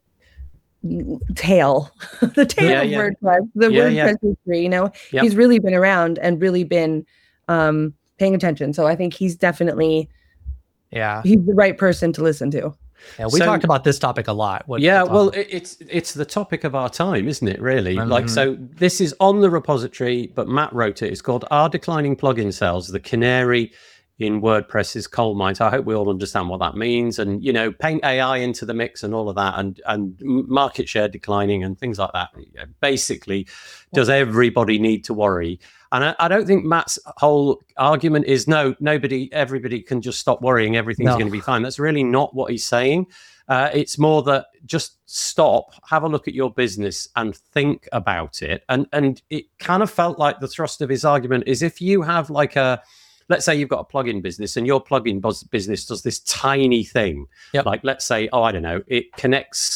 tale, the tale Yeah, of yeah. WordPress, the Yeah, WordPress yeah. history. You know, Yep. he's really been around and really been um, paying attention. So I think he's definitely Yeah, he's the right person to listen to. yeah. We So- talked about this topic a lot. What- yeah, what's well, on- it, it's it's the topic of our time, isn't it? Really, like Mhm. so. This is on the repository, but Matt wrote it. It's called "Are Declining Plugin Sales the Canary in WordPress's Coal Mine?" So I hope we all understand what that means, and you know, paint A I into the mix and all of that, and and market share declining and things like that. Basically, does everybody need to worry? And I, I don't think Matt's whole argument is no, nobody, everybody can just stop worrying. Everything's No. going to be fine. That's really not what he's saying. Uh, it's more that just stop, have a look at your business and think about it. And and it kind of felt like the thrust of his argument is if you have like a, let's say you've got a plugin business and your plugin bus- business does this tiny thing. Yep. Like let's say, oh, I don't know, it connects.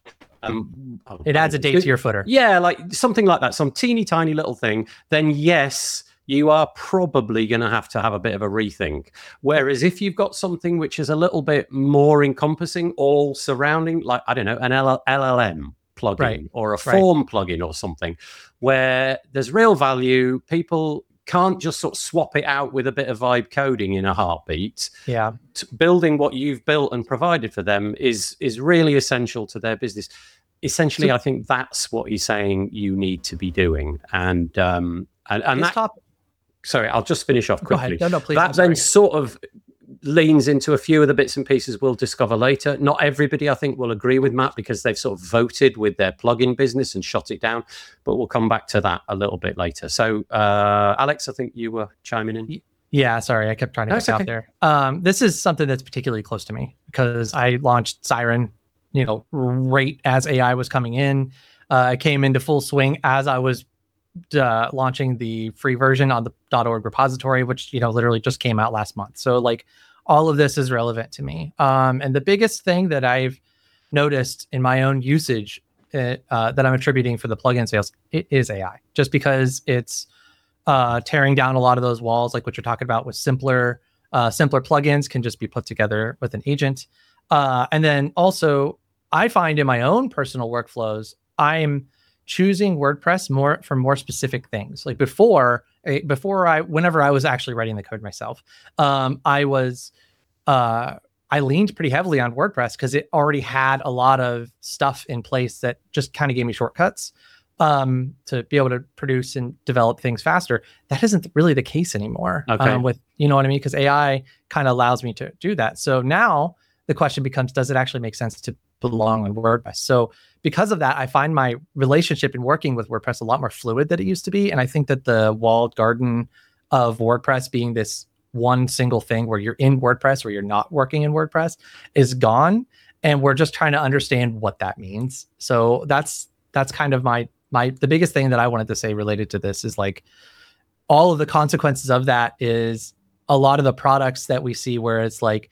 Um, oh, it adds a date to your footer. yeah, like something like that, some teeny tiny little thing, then yes, you are probably going to have to have a bit of a rethink. Whereas if you've got something which is a little bit more encompassing, all surrounding, like, I don't know, an L L M plugin Right. or a Right. form plugin or something, where there's real value, people can't just sort of swap it out with a bit of vibe coding in a heartbeat. Yeah, T- building what you've built and provided for them is is really essential to their business. Essentially, So- I think that's what he's saying you need to be doing. And um and, and This that topic- sorry, I'll just finish off Go quickly. ahead. No, no, please. That I'm then sorry. sort of leans into a few of the bits and pieces we'll discover later. Not everybody, I think, will agree with Matt because they've sort of voted with their plugin business and shot it down. But we'll come back to that a little bit later. So, uh, Alex, I think you were chiming in. Yeah, sorry, I kept trying to No, get it's out okay. there. Um, this is something that's particularly close to me because I launched Siren, you know, right as A I was coming in. Uh, I came into full swing as I was uh, launching the free version on the .org repository, which you know literally just came out last month. So like all of this is relevant to me. Um, and the biggest thing that I've noticed in my own usage uh, uh, that I'm attributing for the plugin sales, it is A I, just because it's uh, tearing down a lot of those walls, like what you're talking about with simpler, uh, simpler plugins can just be put together with an agent. Uh, and then also, I find in my own personal workflows, I'm choosing WordPress more for more specific things. Like before, eh, before I, whenever I was actually writing the code myself, um, I was, uh, I leaned pretty heavily on WordPress because it already had a lot of stuff in place that just kind of gave me shortcuts um, to be able to produce and develop things faster. That isn't really the case anymore. Okay. Um, with, you know what I mean? Because A I kind of allows me to do that. So now the question becomes, does it actually make sense to belong on WordPress? So because of that, I find my relationship in working with WordPress a lot more fluid than it used to be. And I think that the walled garden of WordPress being this one single thing where you're in WordPress or you're not working in WordPress is gone. And we're just trying to understand what that means. So that's, that's kind of my, my, the biggest thing that I wanted to say related to this is like all of the consequences of that is a lot of the products that we see where it's like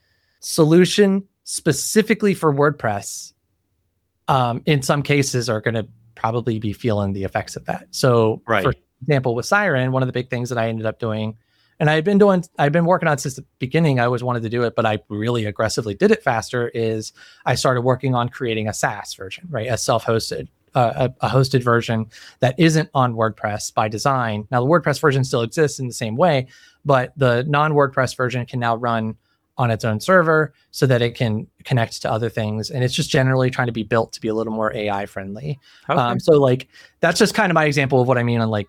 solution specifically for WordPress, um, in some cases are going to probably be feeling the effects of that. So Right. for example, with Siren, one of the big things that I ended up doing and I've been doing, I've been working on since the beginning. I always wanted to do it, but I really aggressively did it faster. Is I started working on creating a SaaS version, right? A self-hosted, uh, a, a hosted version that isn't on WordPress by design. Now the WordPress version still exists in the same way, but the non-WordPress version can now run on its own server so that it can connect to other things. And it's just generally trying to be built to be a little more A I friendly. Okay. Um, so like, that's just kind of my example of what I mean on like,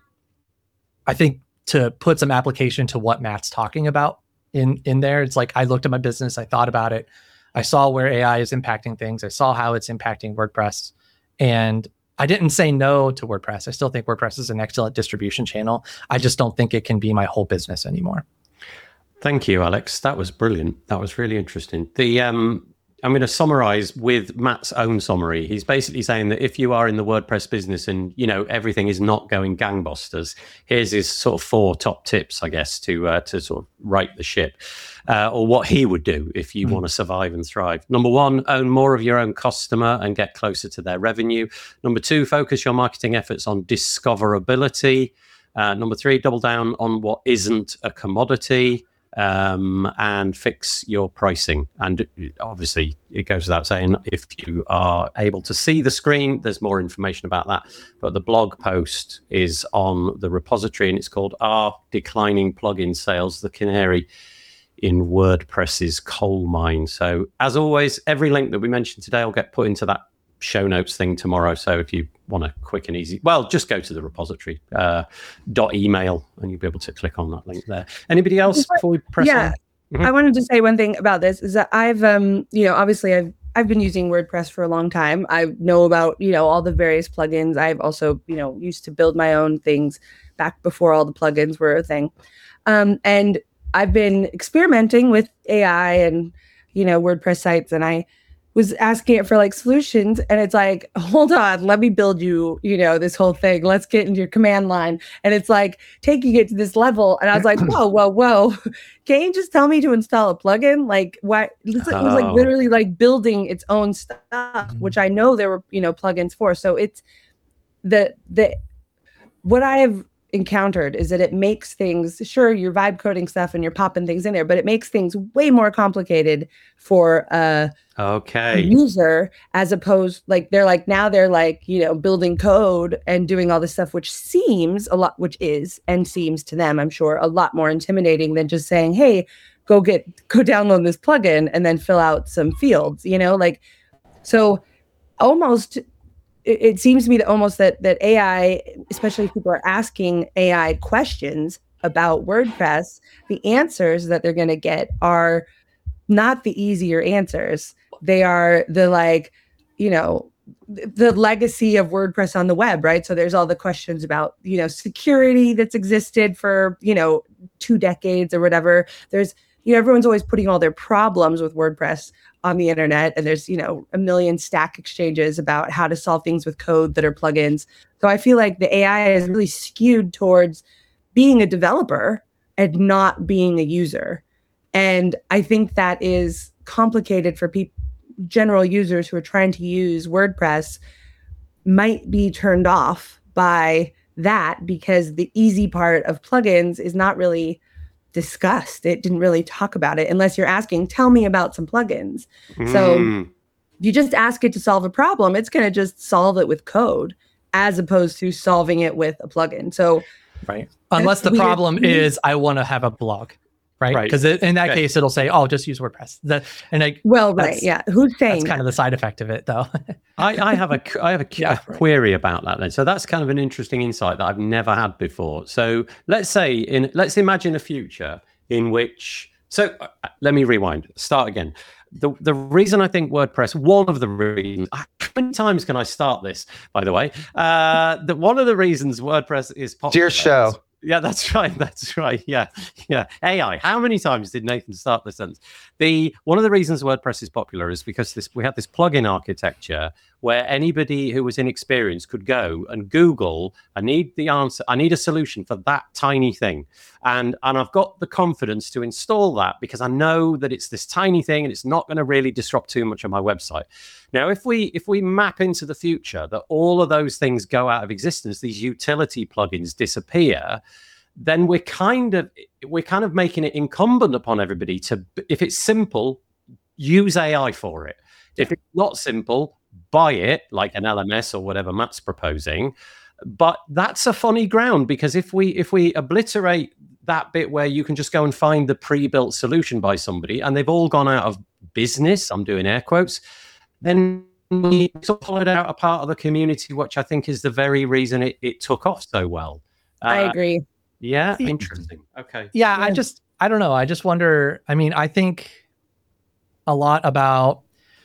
I think to put some application to what Matt's talking about in, in there, it's like, I looked at my business, I thought about it. I saw where A I is impacting things. I saw how it's impacting WordPress, and I didn't say no to WordPress. I still think WordPress is an excellent distribution channel. I just don't think it can be my whole business anymore. Thank you, Alex. That was brilliant. That was really interesting. The um, I'm going to summarize with Matt's own summary. He's basically saying that if you are in the WordPress business and, you know, everything is not going gangbusters, here's his sort of four top tips, I guess, to uh, to sort of right the ship, uh, or what he would do if you mm-hmm. want to survive and thrive. Number one, own more of your own customer and get closer to their revenue. Number two, focus your marketing efforts on discoverability. Uh, number three, double down on what isn't a commodity. Um, and fix your pricing. And obviously, it goes without saying, if you are able to see the screen, there's more information about that. But the blog post is on the repository, and it's called Are Declining Plugin Sales the Canary in WordPress's Coal Mine? So, as always, every link that we mentioned today will get put into that show notes thing tomorrow. So if you want a quick and easy, well, just go to the repository uh, dot email and you'll be able to click on that link there. Anybody else before we press yeah, on? Mm-hmm. I wanted to say one thing about this is that I've, um, you know, obviously I've I've been using WordPress for a long time. I know about, you know, all the various plugins. I've also, you know, used to build my own things back before all the plugins were a thing. Um, and I've been experimenting with A I and, you know, WordPress sites, and I was asking it for like solutions, and it's like, hold on, let me build you, you know, this whole thing. Let's get into your command line. And it's like taking it to this level. And I was like, whoa, whoa, whoa. Can't you just tell me to install a plugin? Like what? It was like, it was like literally like building its own stuff, which I know there were, you know, plugins for. So it's the, the, what I have encountered is that it makes things, sure, you're vibe coding stuff and you're popping things in there, but it makes things way more complicated for uh okay a user, as opposed, like they're like now they're like, you know, building code and doing all this stuff, which seems a lot, which is and seems to them, I'm sure, a lot more intimidating than just saying, hey, go get go download this plugin and then fill out some fields, you know, like, so almost it, it seems to me that almost that that A I, especially if people are asking A I questions about WordPress, the answers that they're going to get are not the easier answers. They are the, like, you know, the legacy of WordPress on the web, right? So there's all the questions about, you know, security that's existed for, you know, two decades or whatever. There's, you know, everyone's always putting all their problems with WordPress on the internet, and there's, you know, a million Stack exchanges about how to solve things with code that are plugins. So I feel like the A I is really skewed towards being a developer and not being a user. And I think that is complicated for people, general users who are trying to use WordPress might be turned off by that, because the easy part of plugins is not really discussed. It didn't really talk about it unless you're asking, tell me about some plugins. Mm. So you just ask it to solve a problem, it's going to just solve it with code as opposed to solving it with a plugin. So, right. Unless the weird. problem is I want to have a blog. Right, because right. in that okay. case, it'll say, "Oh, just use WordPress." That and like, well, right, yeah. Who's saying that's kind of the side effect of it, though? I, I have a I have a, yeah, a right. query about that then. So that's kind of an interesting insight that I've never had before. So let's say in let's imagine a future in which. So uh, let me rewind. Start again. The the reason I think WordPress, one of the reasons, how many times can I start this? By the way, uh, that one of the reasons WordPress is popular. Dear show. Yeah, that's right. That's right. Yeah, yeah. A I. How many times did Nathan start the sentence? The one of the reasons WordPress is popular is because this we had this plugin architecture where anybody who was inexperienced could go and Google, I need the answer, I need a solution for that tiny thing. And and I've got the confidence to install that because I know that it's this tiny thing and it's not going to really disrupt too much of my website. Now, if we if we map into the future that all of those things go out of existence, these utility plugins disappear, then we're kind of we're kind of making it incumbent upon everybody to, if it's simple, use A I for it. If it's not simple, buy it, like an L M S or whatever Matt's proposing. But that's a funny ground, because if we if we obliterate that bit where you can just go and find the pre-built solution by somebody, and they've all gone out of business, I'm doing air quotes, then we sort of hollowed out a part of the community, which I think is the very reason it, it took off so well. Uh, I agree. Yeah, interesting. Okay. Yeah, Yeah. I just, I don't know. I just wonder. I mean, I think a lot about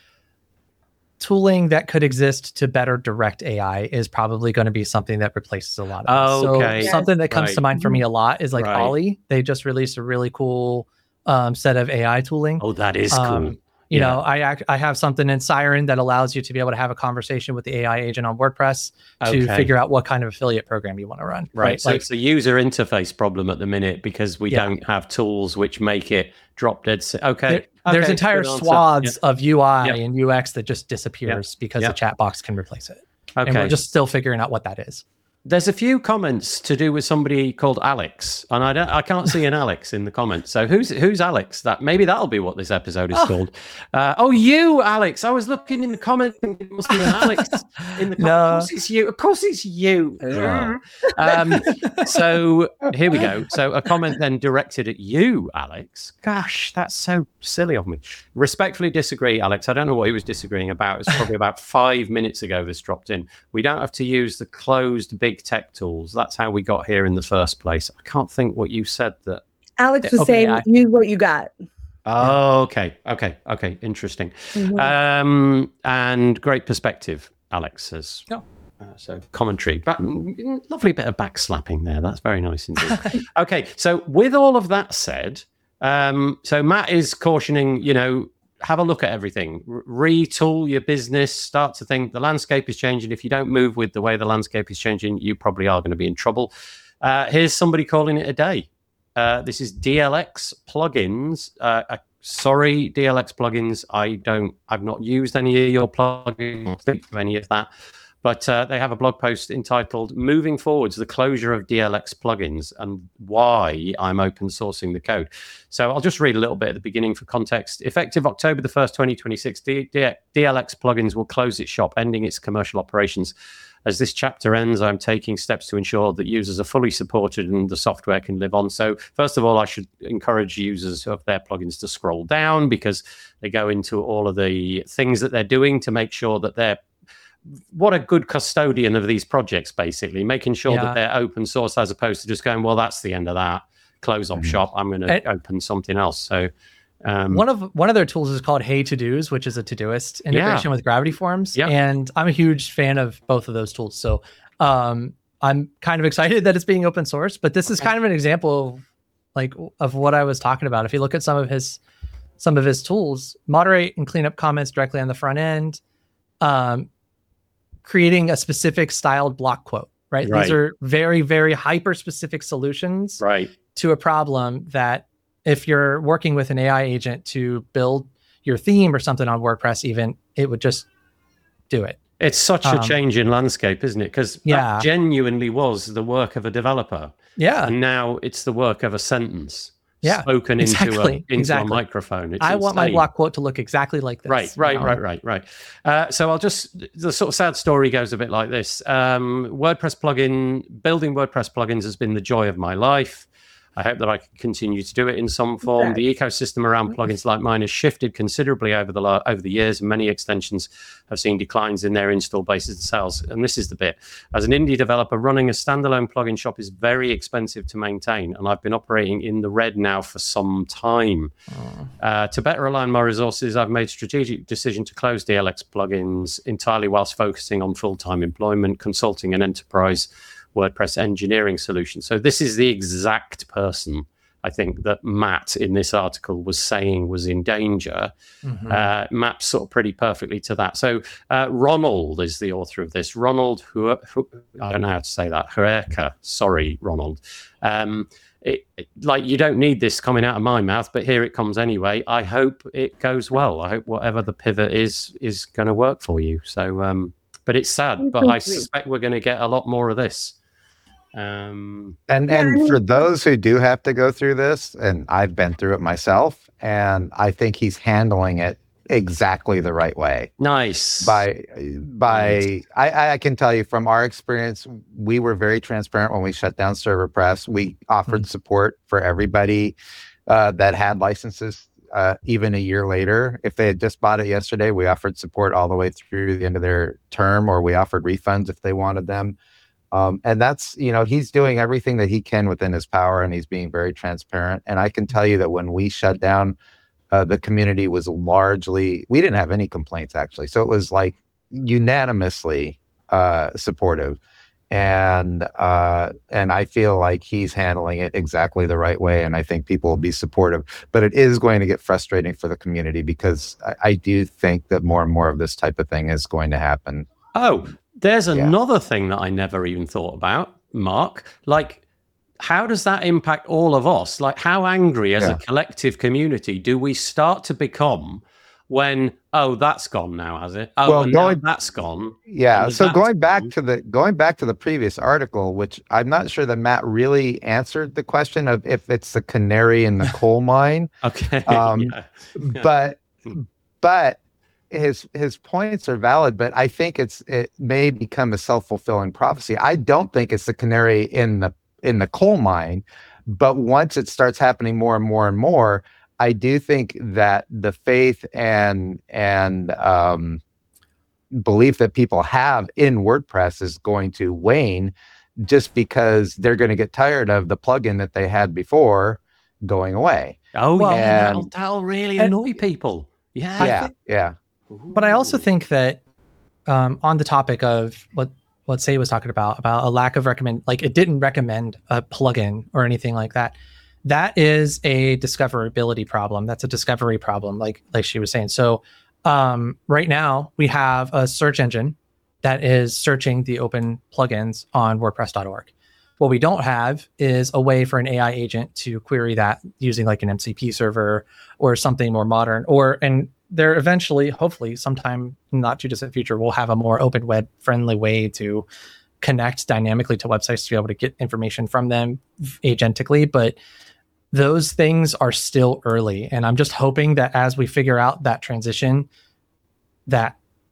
tooling that could exist to better direct A I is probably going to be something that replaces a lot of it. Okay. So something that comes Right. to mind for me a lot is like Right. Ollie. They just released a really cool um, set of A I tooling. Oh, that is cool. Um, You Yeah. know, I act, I have something in Siren that allows you to be able to have a conversation with the A I agent on WordPress to Okay. figure out what kind of affiliate program you want to run. Right. So Like, it's a user interface problem at the minute, because we Yeah. don't have tools which make it drop dead. Si- okay. there- there's Okay, entire good answer. swaths of U I Yeah. and U X that just disappears because Yeah. the chat box can replace it. Yeah. And we're Okay. just still figuring out what that is. There's a few comments to do with somebody called Alex, and I don't, I can't see an Alex in the comments. So who's who's Alex? That maybe that'll be what this episode is Oh. called. Uh, oh, you, Alex! I was looking in the comments, thinking it must be an Alex in the comments. No. Of course it's you. Of course it's you. um, so here we go. So a comment then directed at you, Alex. Gosh, that's so silly of me. Respectfully disagree, Alex. I don't know what he was disagreeing about. It's probably about five minutes ago this dropped in. We don't have to use the closed big tech tools. That's how we got here in the first place. I can't think what you said that. Alex was Okay, saying, I- use what you got. Oh, okay. Okay. Okay. Interesting. Mhm. Um, and great perspective, Alex says. Yeah. Uh, so commentary, but mm, lovely bit of backslapping there. That's very nice indeed. Okay, so with all of that said, um, so Matt is cautioning, you know, have a look at everything, R- retool your business, start to think the landscape is changing. If you don't move with the way the landscape is changing, you probably are going to be in trouble. Uh, here's somebody calling it a day. Uh, this is D L X plugins. Uh, uh, sorry, D L X plugins. I don't. I've not used any of your plugins. Or think of any of that. But uh, they have a blog post entitled "Moving Forwards: The Closure of D L X Plugins and Why I'm Open Sourcing the Code." So I'll just read a little bit at the beginning for context. Effective October the first, twenty twenty-six, D- D- DLX Plugins will close its shop, ending its commercial operations. As this chapter ends, I'm taking steps to ensure that users are fully supported and the software can live on. So first of all, I should encourage users of their plugins to scroll down, because they go into all of the things that they're doing to make sure that they're what a good custodian of these projects, basically making sure Yeah. that they're open source, as opposed to just going, well, that's the end of that, close off shop, I'm going to And- open something else. So um One of one of their tools is called Hey To Dos, which is a Todoist integration with Gravity Forms. Yeah. And I'm a huge fan of both of those tools. So um, I'm kind of excited that it's being open source. But this is kind of an example of like of what I was talking about. If you look at some of his some of his tools, moderate and clean up comments directly on the front end, um, creating a specific styled block quote. Right? Right. These are very very hyper specific solutions right to a problem that if you're working with an A I agent to build your theme or something on WordPress, even it would just do it. it's such a Um, change in landscape, isn't it? Because Yeah. that genuinely was the work of a developer, Yeah. and now it's the work of a sentence Yeah, spoken into, a, exactly, into exactly. a microphone. It's I want my insane. block quote to look exactly like this. Right, you right, know? right, right, right. Uh, so I'll just, the sort of sad story goes a bit like this. Um, WordPress plugin, building WordPress plugins has been the joy of my life. I hope that I can continue to do it in some form. The ecosystem around plugins like mine has shifted considerably over the la- over the years, and many extensions have seen declines in their install bases and sales. And this is the bit. As an indie developer, running a standalone plugin shop is very expensive to maintain, and I've been operating in the red now for some time. Uh, to better align my resources, I've made strategic decision to close D L X plugins entirely whilst focusing on full-time employment, consulting, and enterprise WordPress engineering solutions. So this is the exact person, I think, that Matt in this article was saying was in danger. Mhm. Uh, maps sort of pretty perfectly to that. So uh, Ronald is the author of this. Ronald, who, who I don't know how to say that. Huerca. Sorry, Ronald. Um, it, it, like you don't need this coming out of my mouth, but here it comes anyway. I hope it goes well. I hope whatever the pivot is is going to work for you. So, um, but it's sad. But I suspect we're going to get a lot more of this. Um, And Yeah, I and mean- for those who do have to go through this, and I've been through it myself, and I think he's handling it exactly the right way. nice. By by, I, I can tell you from our experience, we were very transparent when we shut down ServerPress. We offered support for everybody uh, that had licenses. Uh, even a year later, if they had just bought it yesterday, we offered support all the way through the end of their term, or we offered refunds if they wanted them. Um, and that's, you know, he's doing everything that he can within his power, and he's being very transparent. And I can tell you that when we shut down, uh, the community was largely, we didn't have any complaints actually. So it was like unanimously uh, supportive. And uh, and I feel like he's handling it exactly the right way, and I think people will be supportive. But it is going to get frustrating for the community, because I, I do think that more and more of this type of thing is going to happen. Oh, there's Yeah. another thing that I never even thought about, Mark. Like, how does that impact all of us? Like, how angry as Yeah. a collective community do we start to become when, oh, that's gone now, has it? Oh, Well, and going- now that's gone. Yeah. And So that's going back gone. to the going back to the previous article, which I'm not sure that Matt really answered the question of if it's the canary in the coal mine, Okay. Um, yeah. but but his his points are valid. But I think it's it may become a self-fulfilling prophecy. I don't think it's the canary in the in the coal mine, but once it starts happening more and more and more, I do think that the faith and and um, belief that people have in WordPress is going to wane, just because they're going to get tired of the plugin that they had before going away. Oh, Well, yeah. That'll, and- that'll really and- annoy people. Yeah. Yeah, yeah, But I also Ooh. think that um, on the topic of what what Say was talking about, about a lack of recommend, like it didn't recommend a plugin or anything like that. That is a discoverability problem. That's a discovery problem, like like she was saying. So um, right now we have a search engine that is searching the open plugins on WordPress dot org. What we don't have is a way for an A I agent to query that using like an M C P server or something more modern, or and there eventually, hopefully sometime in not too distant future, we'll have a more open web friendly way to connect dynamically to websites to be able to get information from them agentically. But those things are still early. And I'm just hoping that as we figure out that transition, that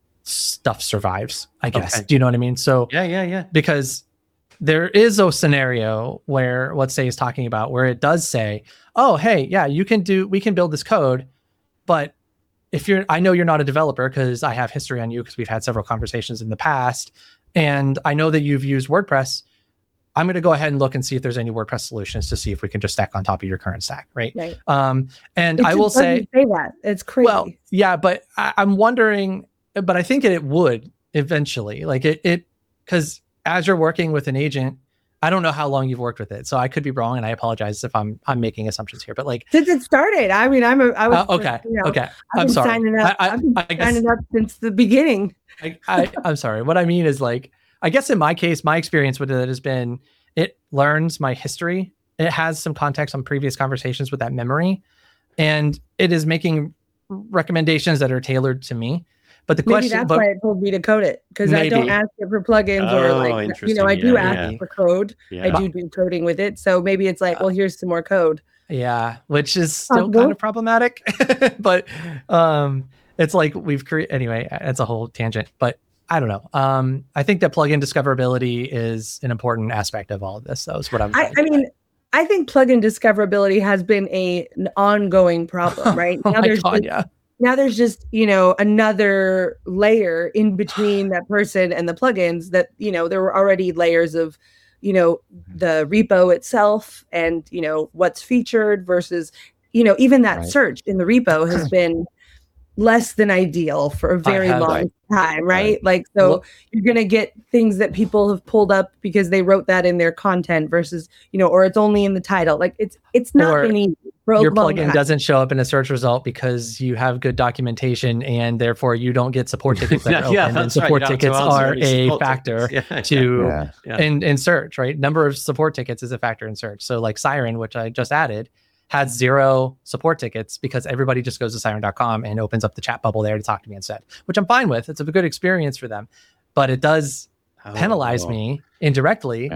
stuff survives, I guess. Okay. Do you know what I mean? So Yeah, yeah, yeah. because there is a scenario where what Say is talking about, where it does say, oh, hey, yeah, you can do, we can build this code, but if you're, I know you're not a developer because I have history on you because we've had several conversations in the past, and I know that you've used WordPress. I'm going to go ahead and look and see if there's any WordPress solutions to see if we can just stack on top of your current stack, right? Right. Um, and It I just will say, doesn't say that. It's crazy. well, yeah, but I, I'm wondering, but I think it, it would eventually, like it, it, because as you're working with an agent, I don't know how long you've worked with it, so I could be wrong, and I apologize if I'm I'm making assumptions here. But like, Since it started, I mean, I'm a, I was uh, okay, you know, okay, I've I'm been sorry. signing up. I, I, I've been I guess signing up since the beginning. I, I, I'm sorry. What I mean is like, I guess in my case, my experience with it has been it learns my history. It has some context on previous conversations with that memory, and it is making recommendations that are tailored to me. But the Maybe question, that's but why it told me to code it, because I don't Maybe. ask it for plugins or Oh, like you interesting. know I do Yeah, ask yeah. for code. Yeah. I do do coding with it, so maybe it's like, well, here's some more code. yeah, which is still Possible. kind of problematic. But um, it's like we've created anyway. It's a whole tangent, but I don't know. Um, I think that plugin discoverability is an important aspect of all of this. Though, is what I'm. I, trying to I get mean, I think plugin discoverability has been a an ongoing problem, at. right? oh now my there's god, just, yeah. now there's just you know another layer in between that person and the plugins that you know there were already layers of you know the repo itself and you know what's featured versus you know even that Right. search in the repo has been less than ideal for a very have- long Right. time, right? Right. Like so Well- you're going to get things that people have pulled up because they wrote that in their content versus you know or it's only in the title. Like it's it's not Or been easy for a Your long plugin time. doesn't show up in a search result because you have good documentation, and therefore you don't get support tickets that are yeah, open. And that's right. support You don't have tickets to answer are any a support factor tickets. Yeah, to yeah. yeah. in in search, right? Number of support tickets is a factor in search. So like Siren, which I just added, has zero support tickets because everybody just goes to siren dot com and opens up the chat bubble there to talk to me instead, which I'm fine with. It's a good experience for them, but it does penalize Oh. me indirectly Yeah.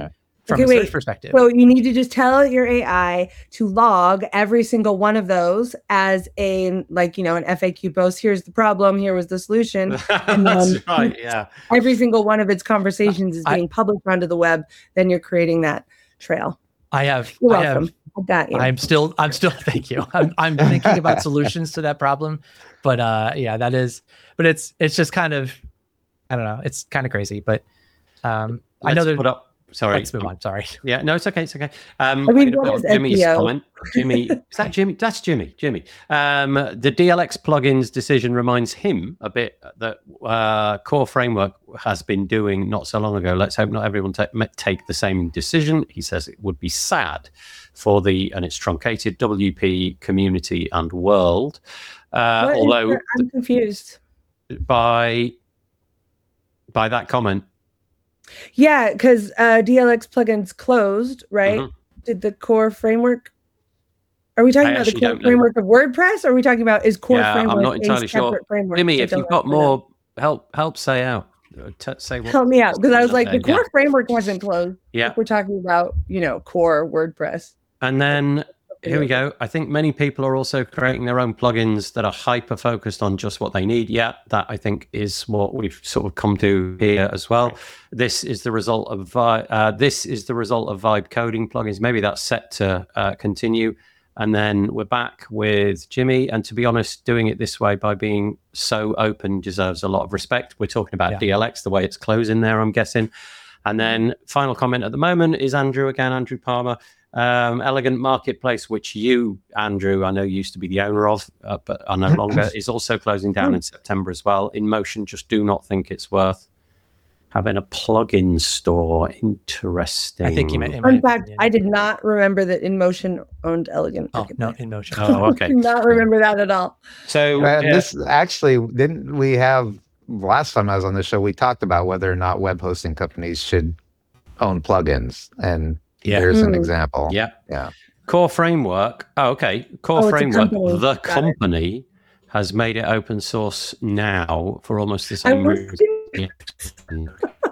from Okay, a wait. search perspective. So you need to just tell your A I to log every single one of those as a, like, you know, an F A Q post. Here's the problem. Here was the solution. And That's then right. Yeah. every single one of its conversations is I- being published onto the web. Then you're creating that trail. I have, You're I welcome. have, I got you. I'm still, I'm still, thank you. I'm, I'm thinking about solutions to that problem, but uh, yeah, that is, but it's, it's just kind of, I don't know, it's kind of crazy, but um, I know Let's that. put up. Sorry. Let's move on. Sorry. Yeah, no, it's okay. It's okay. Um, I mean, I'm gonna what put is up Jimmy's S E O? comment. Jimmy, is that Jimmy? That's Jimmy. Jimmy. Um, the D L X plugins decision reminds him a bit that uh, Core Framework has been doing not so long ago. Let's hope not everyone ta- take the same decision. He says it would be sad for the, and it's truncated, W P community and world. Uh, What is although the- I'm confused. by by that comment, Yeah, because uh, D L X plugins closed, right? Mhm. Did the core framework? Are we talking I about the actually core don't know. framework of WordPress? Or are we talking about is core Yeah, I'm framework not a entirely sure. separate framework? Jimmy, I if don't you've got actually know. more, help help say out. Uh, T- say what. Help me out, because I was like, the Yeah. core framework hasn't closed. Yeah. Like, we're talking about, you know, core WordPress. And then here we go. I think many people are also creating their own plugins that are hyper focused on just what they need. Yeah, that I think is what we've sort of come to here as well. This is the result of Vi- uh, this is the result of Vibe coding plugins. Maybe that's set to uh, continue. And then we're back with Jimmy. And to be honest, doing it this way by being so open deserves a lot of respect. We're talking about Yeah. D L X, the way it's closing there, I'm guessing. And then final comment at the moment is Andrew again, Andrew Palmer. Um, Elegant Marketplace, which you, Andrew, I know used to be the owner of, uh, but are no longer, is also closing down in September as well. InMotion just do not think it's worth having a plugin store. Interesting. I think you meant. in my In fact, opinion. I did not remember that InMotion owned Elegant. Oh no, Marketplace. in motion. Oh, I okay. did not remember that at all. So And uh, this actually didn't we have last time I was on the show, we talked about whether or not web hosting companies should own plugins. And yeah, there's an Mm. example. yeah, Yeah. Core Framework. Oh, okay. Core Oh, it's a Framework. company. The Got it. company has made it open source now for almost the I same was reason.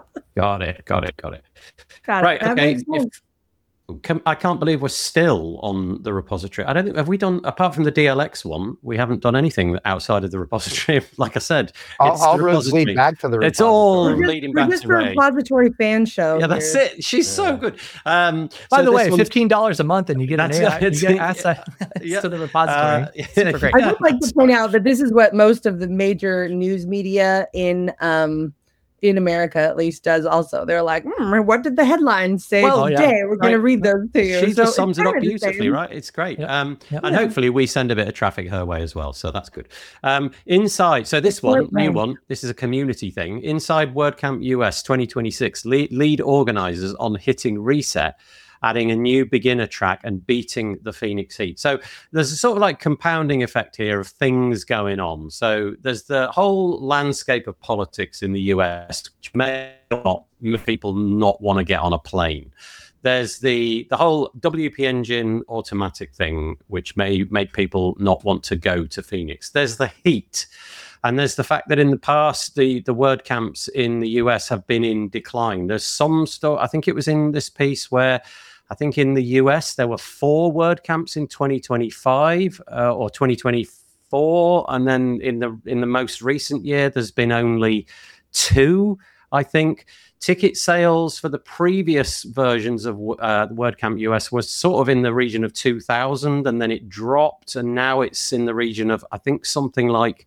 Got it. Got it. Got it. Got it. Right. That Okay. makes If, sense. can, I can't believe we're still on the repository. I don't think have we done apart from the D L X one. We haven't done anything outside of the repository. Like I said, All, it's all the roads repository. lead back to the It's all We're repository. just, leading we're back just to a Ray. repository fan show. Yeah, that's here. it. She's so Yeah. good. Um, By so the this way, one's- fifteen dollars a month, and you get an That's A I. it. You It's- get yeah. access Yeah. to the repository. Uh, Super great. I would like to point out that this is what most of the major news media in um in America at least does also. They're like, hmm, what did the headlines say Well, oh, yeah. today? We're going to Right. read those to you. She So just sums it's it up kind of the beautifully, same. right? It's great. Yep. Um, Yep. and Yeah. hopefully we send a bit of traffic her way as well. So that's good. Um, inside, so this one, Support new brand. one, this is a community thing. Inside WordCamp U S twenty twenty-six, lead, lead organizers on hitting reset, adding a new beginner track and beating the Phoenix Heat. So there's a sort of like compounding effect here of things going on. So there's the whole landscape of politics in the U S, which may not make people not want to get on a plane. There's the the whole W P Engine automatic thing, which may make people not want to go to Phoenix. There's the heat. And there's the fact that in the past, the, the WordCamps in the U S have been in decline. There's some stuff, I think it was in this piece where I think in the U S there were four WordCamps in twenty twenty-five uh, or twenty twenty-four. And then in the in the most recent year, there's been only two, I think. Ticket sales for the previous versions of uh, WordCamp U S was sort of in the region of two thousand, and then it dropped, and now it's in the region of, I think, something like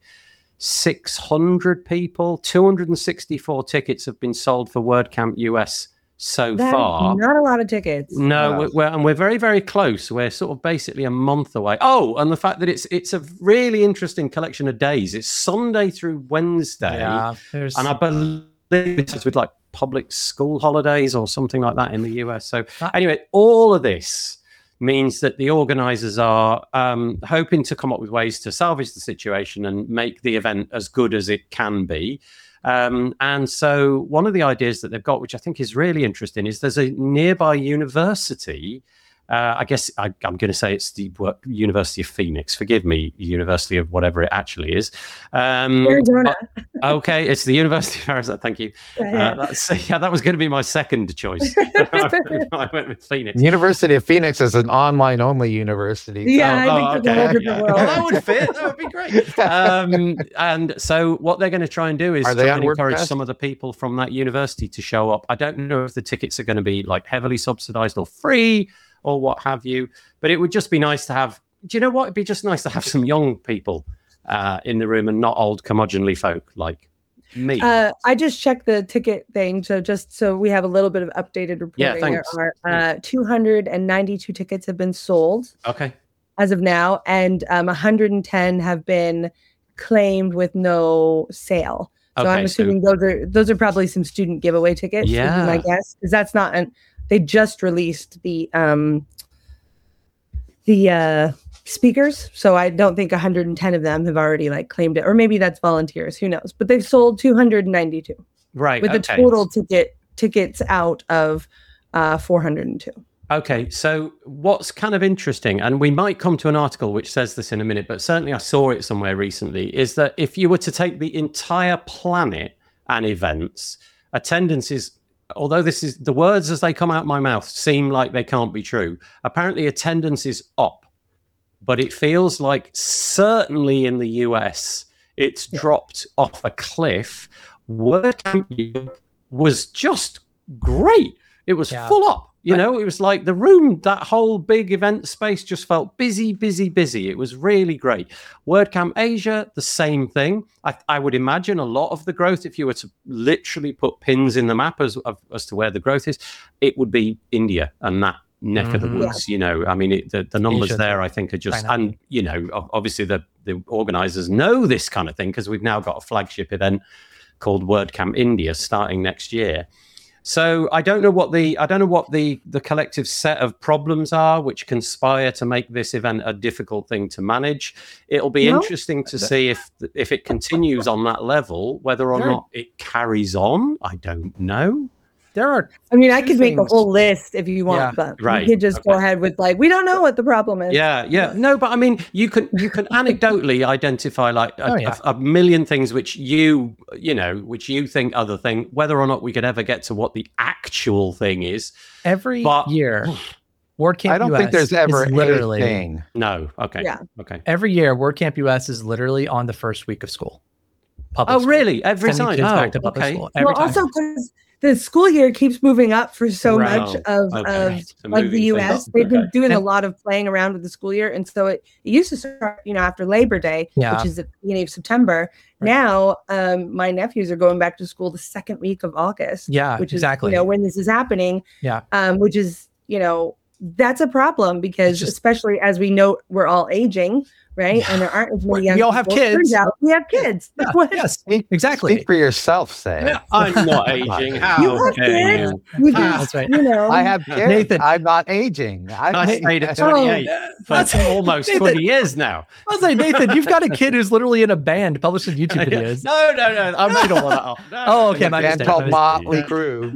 six hundred people. two hundred sixty-four tickets have been sold for WordCamp U S so That's far. not a lot of tickets. No, Wow. we're, we're, and we're very, very close. We're sort of basically a month away. Oh, and the fact that it's it's a really interesting collection of days. It's Sunday through Wednesday, Yeah, there's and I believe it's with like public school holidays or something like that in the U S. So Ah. anyway, all of this means that the organizers are um, hoping to come up with ways to salvage the situation and make the event as good as it can be. Um, and so one of the ideas that they've got, which I think is really interesting, is there's a nearby university Uh, I guess I, I'm going to say it's the wo- University of Phoenix. Forgive me, University of whatever it actually is. Um, Arizona. but- okay, it's the University of Arizona. Thank you. Uh, that's, yeah, that was going to be my second choice. I went with Phoenix. University of Phoenix is an online only university. Yeah, Oh, I think oh, it's a whole okay, different yeah. world. Well, that would fit. That would be great. Um, and so, what they're going to try and do is Are try they and on encourage WordPress? some of the people from that university to show up. I don't know if the tickets are going to be like heavily subsidized or free or what have you, but it would just be nice to have. Do you know what? It'd be just nice to have some young people uh, in the room and not old curmudgeonly folk like me. Uh, I just checked the ticket thing, so just so we have a little bit of updated reporting. Yeah, there thanks. are uh, two hundred ninety-two tickets have been sold Okay. as of now, and um, one hundred ten have been claimed with no sale. So Okay, I'm so- assuming those are those are probably some student giveaway tickets. would be Yeah. my guess, because that's not an. They just released the um the uh speakers, so I don't think one hundred ten of them have already like claimed it, or maybe that's volunteers. Who knows? But they've sold two hundred ninety-two Right. with okay. the total ticket tickets out of uh four hundred two. Okay, so what's kind of interesting, and we might come to an article which says this in a minute, but certainly I saw it somewhere recently, is that if you were to take the entire planet and events, attendance is, although this is, the words as they come out my mouth seem like they can't be true, apparently attendance is up, but it feels like certainly in the U S, it's Yeah. dropped off a cliff. WordCamp was just great. It was Yeah. full up. You know, it was like the room, that whole big event space just felt busy, busy, busy. It was really great. WordCamp Asia, the same thing. I, I would imagine a lot of the growth, if you were to literally put pins in the map as, of, as to where the growth is, it would be India and that neck of the Mhm. woods. You know, I mean, it, the, the numbers Asia, there, I think, are just, China. and, you know, ob- obviously the, the organizers know this kind of thing because we've now got a flagship event called WordCamp India starting next year. So I don't know what the I don't know what the the collective set of problems are which conspire to make this event a difficult thing to manage. It'll be No. interesting to see if if it continues on that level, whether or There- not it carries on. I don't know. There are I mean, I Two could make a things. whole list if you want, Yeah, but right, you could just go okay. ahead with like, we don't know what the problem is. Yeah, yeah. No, but I mean, you can you can anecdotally identify like a, Oh, yeah. a, a million things which you you know which you think are the thing. Whether or not we could ever get to what the actual thing is, every But- year. WordCamp I don't U S think there's ever is literally a thing. no. Okay. Yeah. Okay. every year. WordCamp U S is literally on the first week of school. Public Oh, school. really? Every Sending time? kids Oh, back to public okay. school every Well, time. also because the school year keeps moving up for so Right. much of, Okay. of So like moving the U things S. up. They've been Okay. doing a And- lot of playing around with the school year, and so it, it used to start, you know, after Labor Day, Yeah. which is at the beginning of September. Right. Now, um, my nephews are going back to school the second week of August. Yeah, which exactly. is, you know, when this is happening. Yeah. um, which is, you know, that's a problem because just- especially as we know, we're all aging, right? And there aren't as We- many young we all have people. It turns kids. out we have kids. Yeah, What? yes, Speak, exactly. Speak for yourself, say. Yeah, I'm not aging. How You have dare kids. you? You Ah, just, that's right. you know, I have kids. Nathan. I'm not aging. I'm I stayed at Oh, twenty-eight for That's- almost Nathan- twenty years now. I was like, Nathan, you've got a kid who's literally in a band publishing YouTube videos. No, no, no. I made all of that up. No, Oh, okay, no, my no. band mistake, called my mistake. Motley Crue.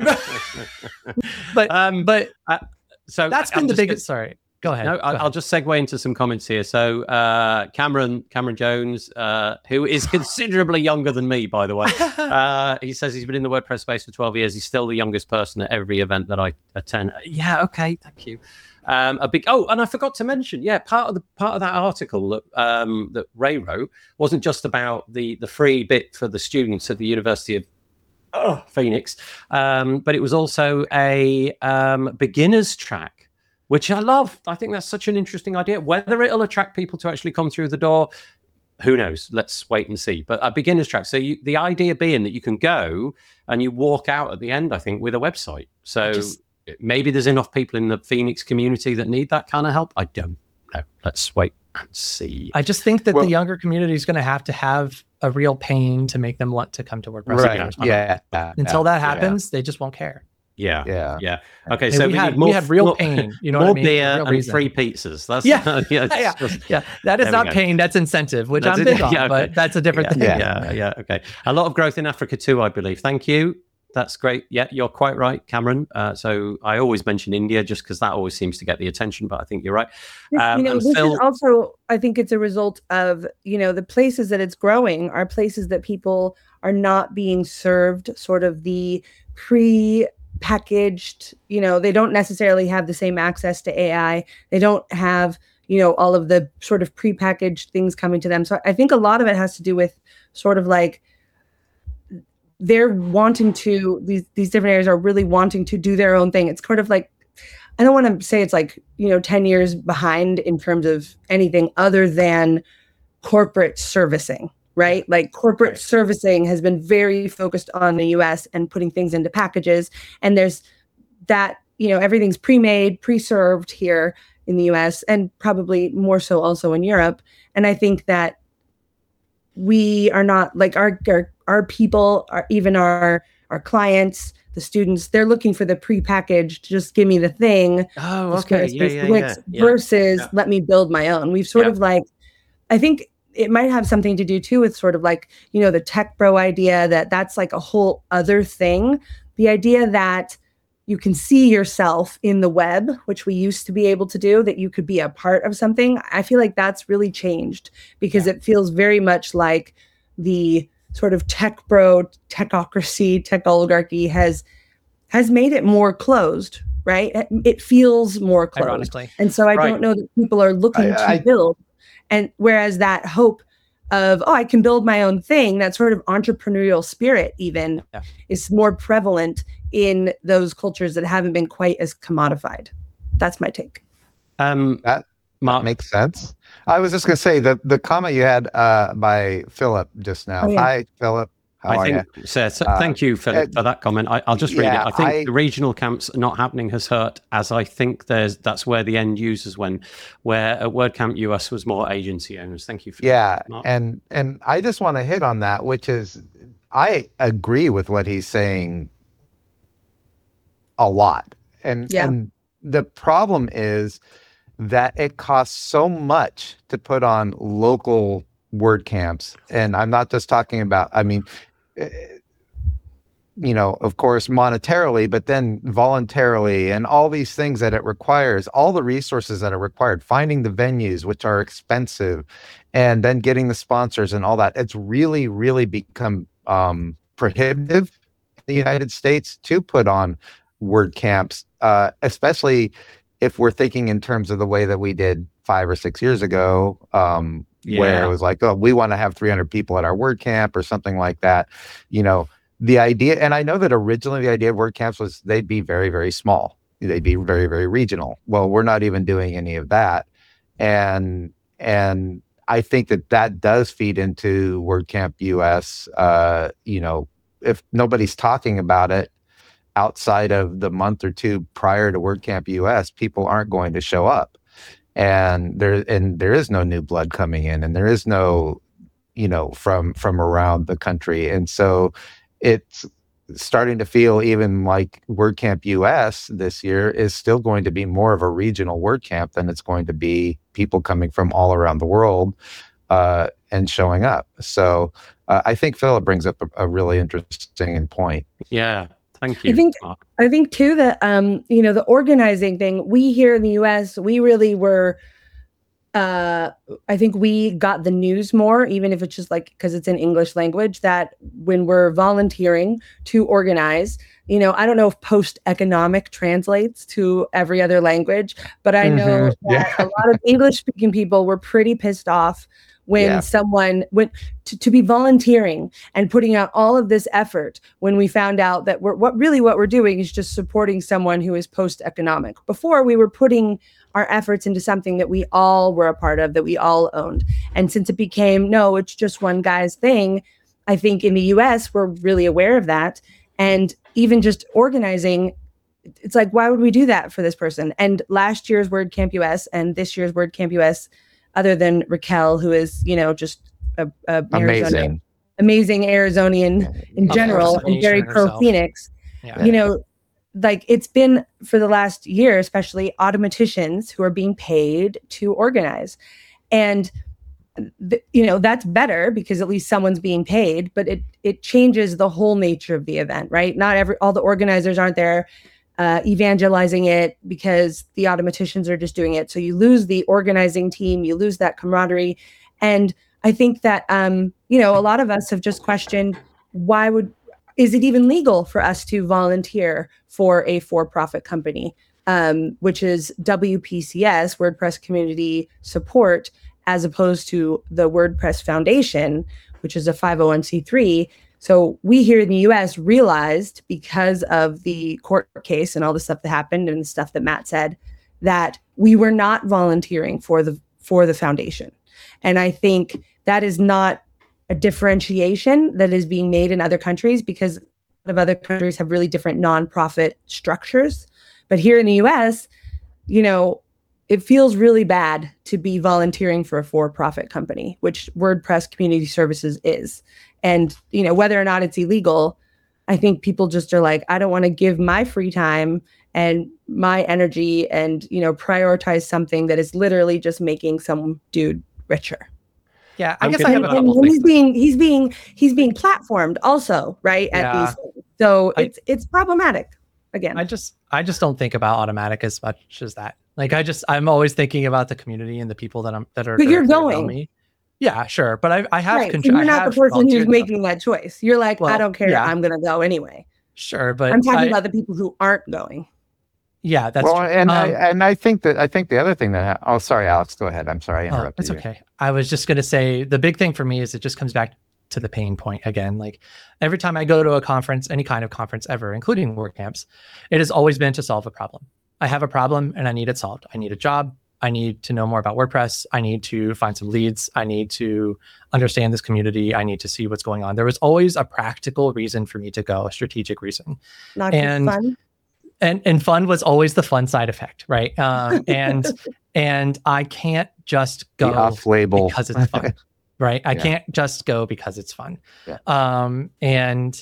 But Um, but so that's I- been I'm the just biggest. Sorry, go ahead. No, Go I- ahead. I'll just segue into some comments here. So, uh, Cameron Cameron Jones, uh, who is considerably younger than me, by the way, uh, he says he's been in the WordPress space for twelve years. He's still the youngest person at every event that I attend. Yeah, okay, thank you. Um, a big oh, and I forgot to mention, yeah, part of the part of that article that um, that Ray wrote wasn't just about the the free bit for the students at the University of oh, Phoenix, um, but it was also a um, beginners track, which I love. I think that's such an interesting idea. Whether it'll attract people to actually come through the door, who knows? Let's wait and see. But a beginner's track. So you, the idea being that you can go and you walk out at the end, I think, with a website. So Just- maybe there's enough people in the Phoenix community that need that kind of help. I don't know. Let's wait and see. I just think that Well- the younger community is going to have to have a real pain to make them want to come to WordPress. Right. again. Yeah. yeah, Until that yeah, happens, they just won't care. Yeah. Yeah. Yeah. Okay. And So we, we, had, need more, we had real more, pain. You know more what I mean? beer Real and reason. free pizzas. That's Yeah. yeah, it's Yeah. just- Yeah, that is There we not go. pain. That's incentive, which That's I'm it. big on. Yeah, okay. But that's a different yeah, thing. yeah, yeah, yeah. Okay. A lot of growth in Africa too, I believe. Thank you. That's great. Yeah, you're quite right, Cameron. Uh, so I always mention India just because that always seems to get the attention, but I think you're right. Um, you know, and this Phil, is also, I think it's a result of, you know, the places that it's growing are places that people are not being served sort of the pre-packaged, you know, they don't necessarily have the same access to A I. They don't have, you know, all of the sort of pre-packaged things coming to them. So I think a lot of it has to do with sort of like, they're wanting to, these these different areas are really wanting to do their own thing. It's sort of like, I don't want to say it's like, you know, ten years behind in terms of anything other than corporate servicing, right? Like corporate Right. servicing has been very focused on the U S and putting things into packages. And there's that, you know, everything's pre-made, pre-served here in the U S and probably more so also in Europe. And I think that we are not like our, our, our people are even our, our clients, the students, they're looking for the pre-packaged, just give me the thing. oh, Just give okay, us yeah, these yeah, links yeah, yeah. versus yeah. let me build my own. We've sort Yeah. of like, I think it might have something to do too with sort of like, you know, the tech bro idea that that's like a whole other thing. The idea that you can see yourself in the web, which we used to be able to do, that you could be a part of something. I feel like that's really changed because Yeah. it feels very much like the sort of tech bro, techocracy, tech oligarchy has has made it more closed, right? It- It feels more closed. Ironically. And so I Right. don't know that people are looking I- to I- build. And whereas that hope of, oh, I can build my own thing, that sort of entrepreneurial spirit even Yeah. is more prevalent in those cultures that haven't been quite as commodified. That's my take. Um, That- Mark, Makes sense. I was just going to say the the comment you had uh, by Philip just now. Oh, yeah. Hi, Philip. How I are think, you? so, so Uh, thank you, Philip, uh, for that comment. I, I'll just read yeah, it. I think I- the regional camps not happening has hurt, as I think there's that's where the end users went, where at WordCamp U S was more agency owners. Thank you for Yeah, that, Mark. and and I just want to hit on that, which is I agree with what he's saying a lot, and Yeah. and the problem is that it costs so much to put on local word camps, and I'm not just talking about. I mean. eh, you know, of course, monetarily, but then voluntarily, and all these things that it requires, all the resources that are required, finding the venues, which are expensive, and then getting the sponsors and all that. It's really, really become um, prohibitive in the United States to put on word camps, uh, especially if we're thinking in terms of the way that we did five or six years ago, um, where Yeah. it was like, oh, we want to have three hundred people at our word camp or something like that, you know. The idea, and I know that originally the idea of word camps was they'd be very, very small. They'd be very, very regional. Well, we're not even doing any of that. And, and I think that that does feed into WordCamp U S. Uh, you know, if nobody's talking about it outside of the month or two prior to WordCamp U S, people aren't going to show up. And there, and there is no new blood coming in, and there is no, you know, from, from around the country. And so, it's starting to feel even like WordCamp U S this year is still going to be more of a regional WordCamp than it's going to be people coming from all around the world uh, and showing up. So uh, I think Philip brings up a, a really interesting point. Yeah, thank you, I think Mark. I think too that um, you know, the organizing thing, we here in the U S, we really were uh I think we got the news more, even if it's just like because it's in English language, that when we're volunteering to organize, you know, I don't know if post-economic translates to every other language, but I know Mhm, that yeah. a lot of English speaking people were pretty pissed off when Yeah. someone went to, to be volunteering and putting out all of this effort when we found out that we're what really what we're doing is just supporting someone who is post-economic. Before, we were putting our efforts into something that we all were a part of, that we all owned. And since it became, no, it's just one guy's thing, I think in the U S, we're really aware of that. And even just organizing, it's like, why would we do that for this person? And last year's WordCamp U S and this year's WordCamp U S, other than Raquel, who is, you know, just a, a Amazing. amazing Arizonian in Yeah. general Person and very nation herself. pro Phoenix, Yeah. you know, like it's been for the last year, especially automaticians who are being paid to organize. And th- you know, that's better because at least someone's being paid, but it it changes the whole nature of the event, right? Not every all the organizers aren't there uh, evangelizing it because the automaticians are just doing it. So you lose the organizing team, you lose that camaraderie. And I think that, um, you know, a lot of us have just questioned, why would, is it even legal for us to volunteer for a for-profit company, um, which is W P C S, WordPress Community Support, as opposed to the WordPress Foundation, which is a five oh one c three. So we here in the U S realized, because of the court case and all the stuff that happened and the stuff that Matt said, that we were not volunteering for the for the foundation. And I think that is not a differentiation that is being made in other countries, because a lot of other countries have really different nonprofit structures. But here in the U S, you know, it feels really bad to be volunteering for a for-profit company, which WordPress Community Services is. And, you know, whether or not it's illegal, I think people just are like, I don't want to give my free time and my energy and, you know, prioritize something that is literally just making some dude richer. Yeah, I I'm guess gonna- I have a And, couple and he's things. being he's being he's being platformed also, right? At Yeah. these things. So I- it's it's problematic again. I just I just don't think about Automatic as much as that. Like I just I'm always thinking about the community and the people that I'm that are. But you're directly around going. Me. Yeah, sure, but I I have. Right. So contr- I you're not the have person who's volunteered making that choice. You're like, I Well, don't care. yeah. I'm going to go anyway. Sure, but I'm talking I- about the people who aren't going. Yeah, that's well, true. and I Um, and I think that I think the other thing that ha- oh, sorry, Alex, go ahead. I'm sorry, I Oh, interrupted it's you. okay. I was just going to say the big thing for me is it just comes back to the pain point again. Like every time I go to a conference, any kind of conference ever, including WordCamps, it has always been to solve a problem. I have a problem and I need it solved. I need a job. I need to know more about WordPress. I need to find some leads. I need to understand this community. I need to see what's going on. There was always a practical reason for me to go, a strategic reason. Not just And- fun. and and fun was always the fun side effect, right? Um, and and I can't just The go off-label because it's fun, right? I Yeah. can't just go because it's fun. Yeah. Um, and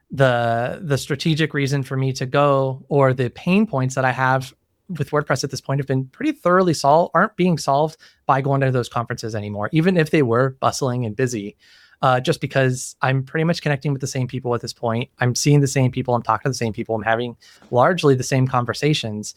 the the strategic reason for me to go, or the pain points that I have with WordPress at this point, have been pretty thoroughly solved, aren't being solved by going to those conferences anymore, even if they were bustling and busy. Uh, just because I'm pretty much connecting with the same people at this point. I'm seeing the same people. I'm talking to the same people. I'm having largely the same conversations.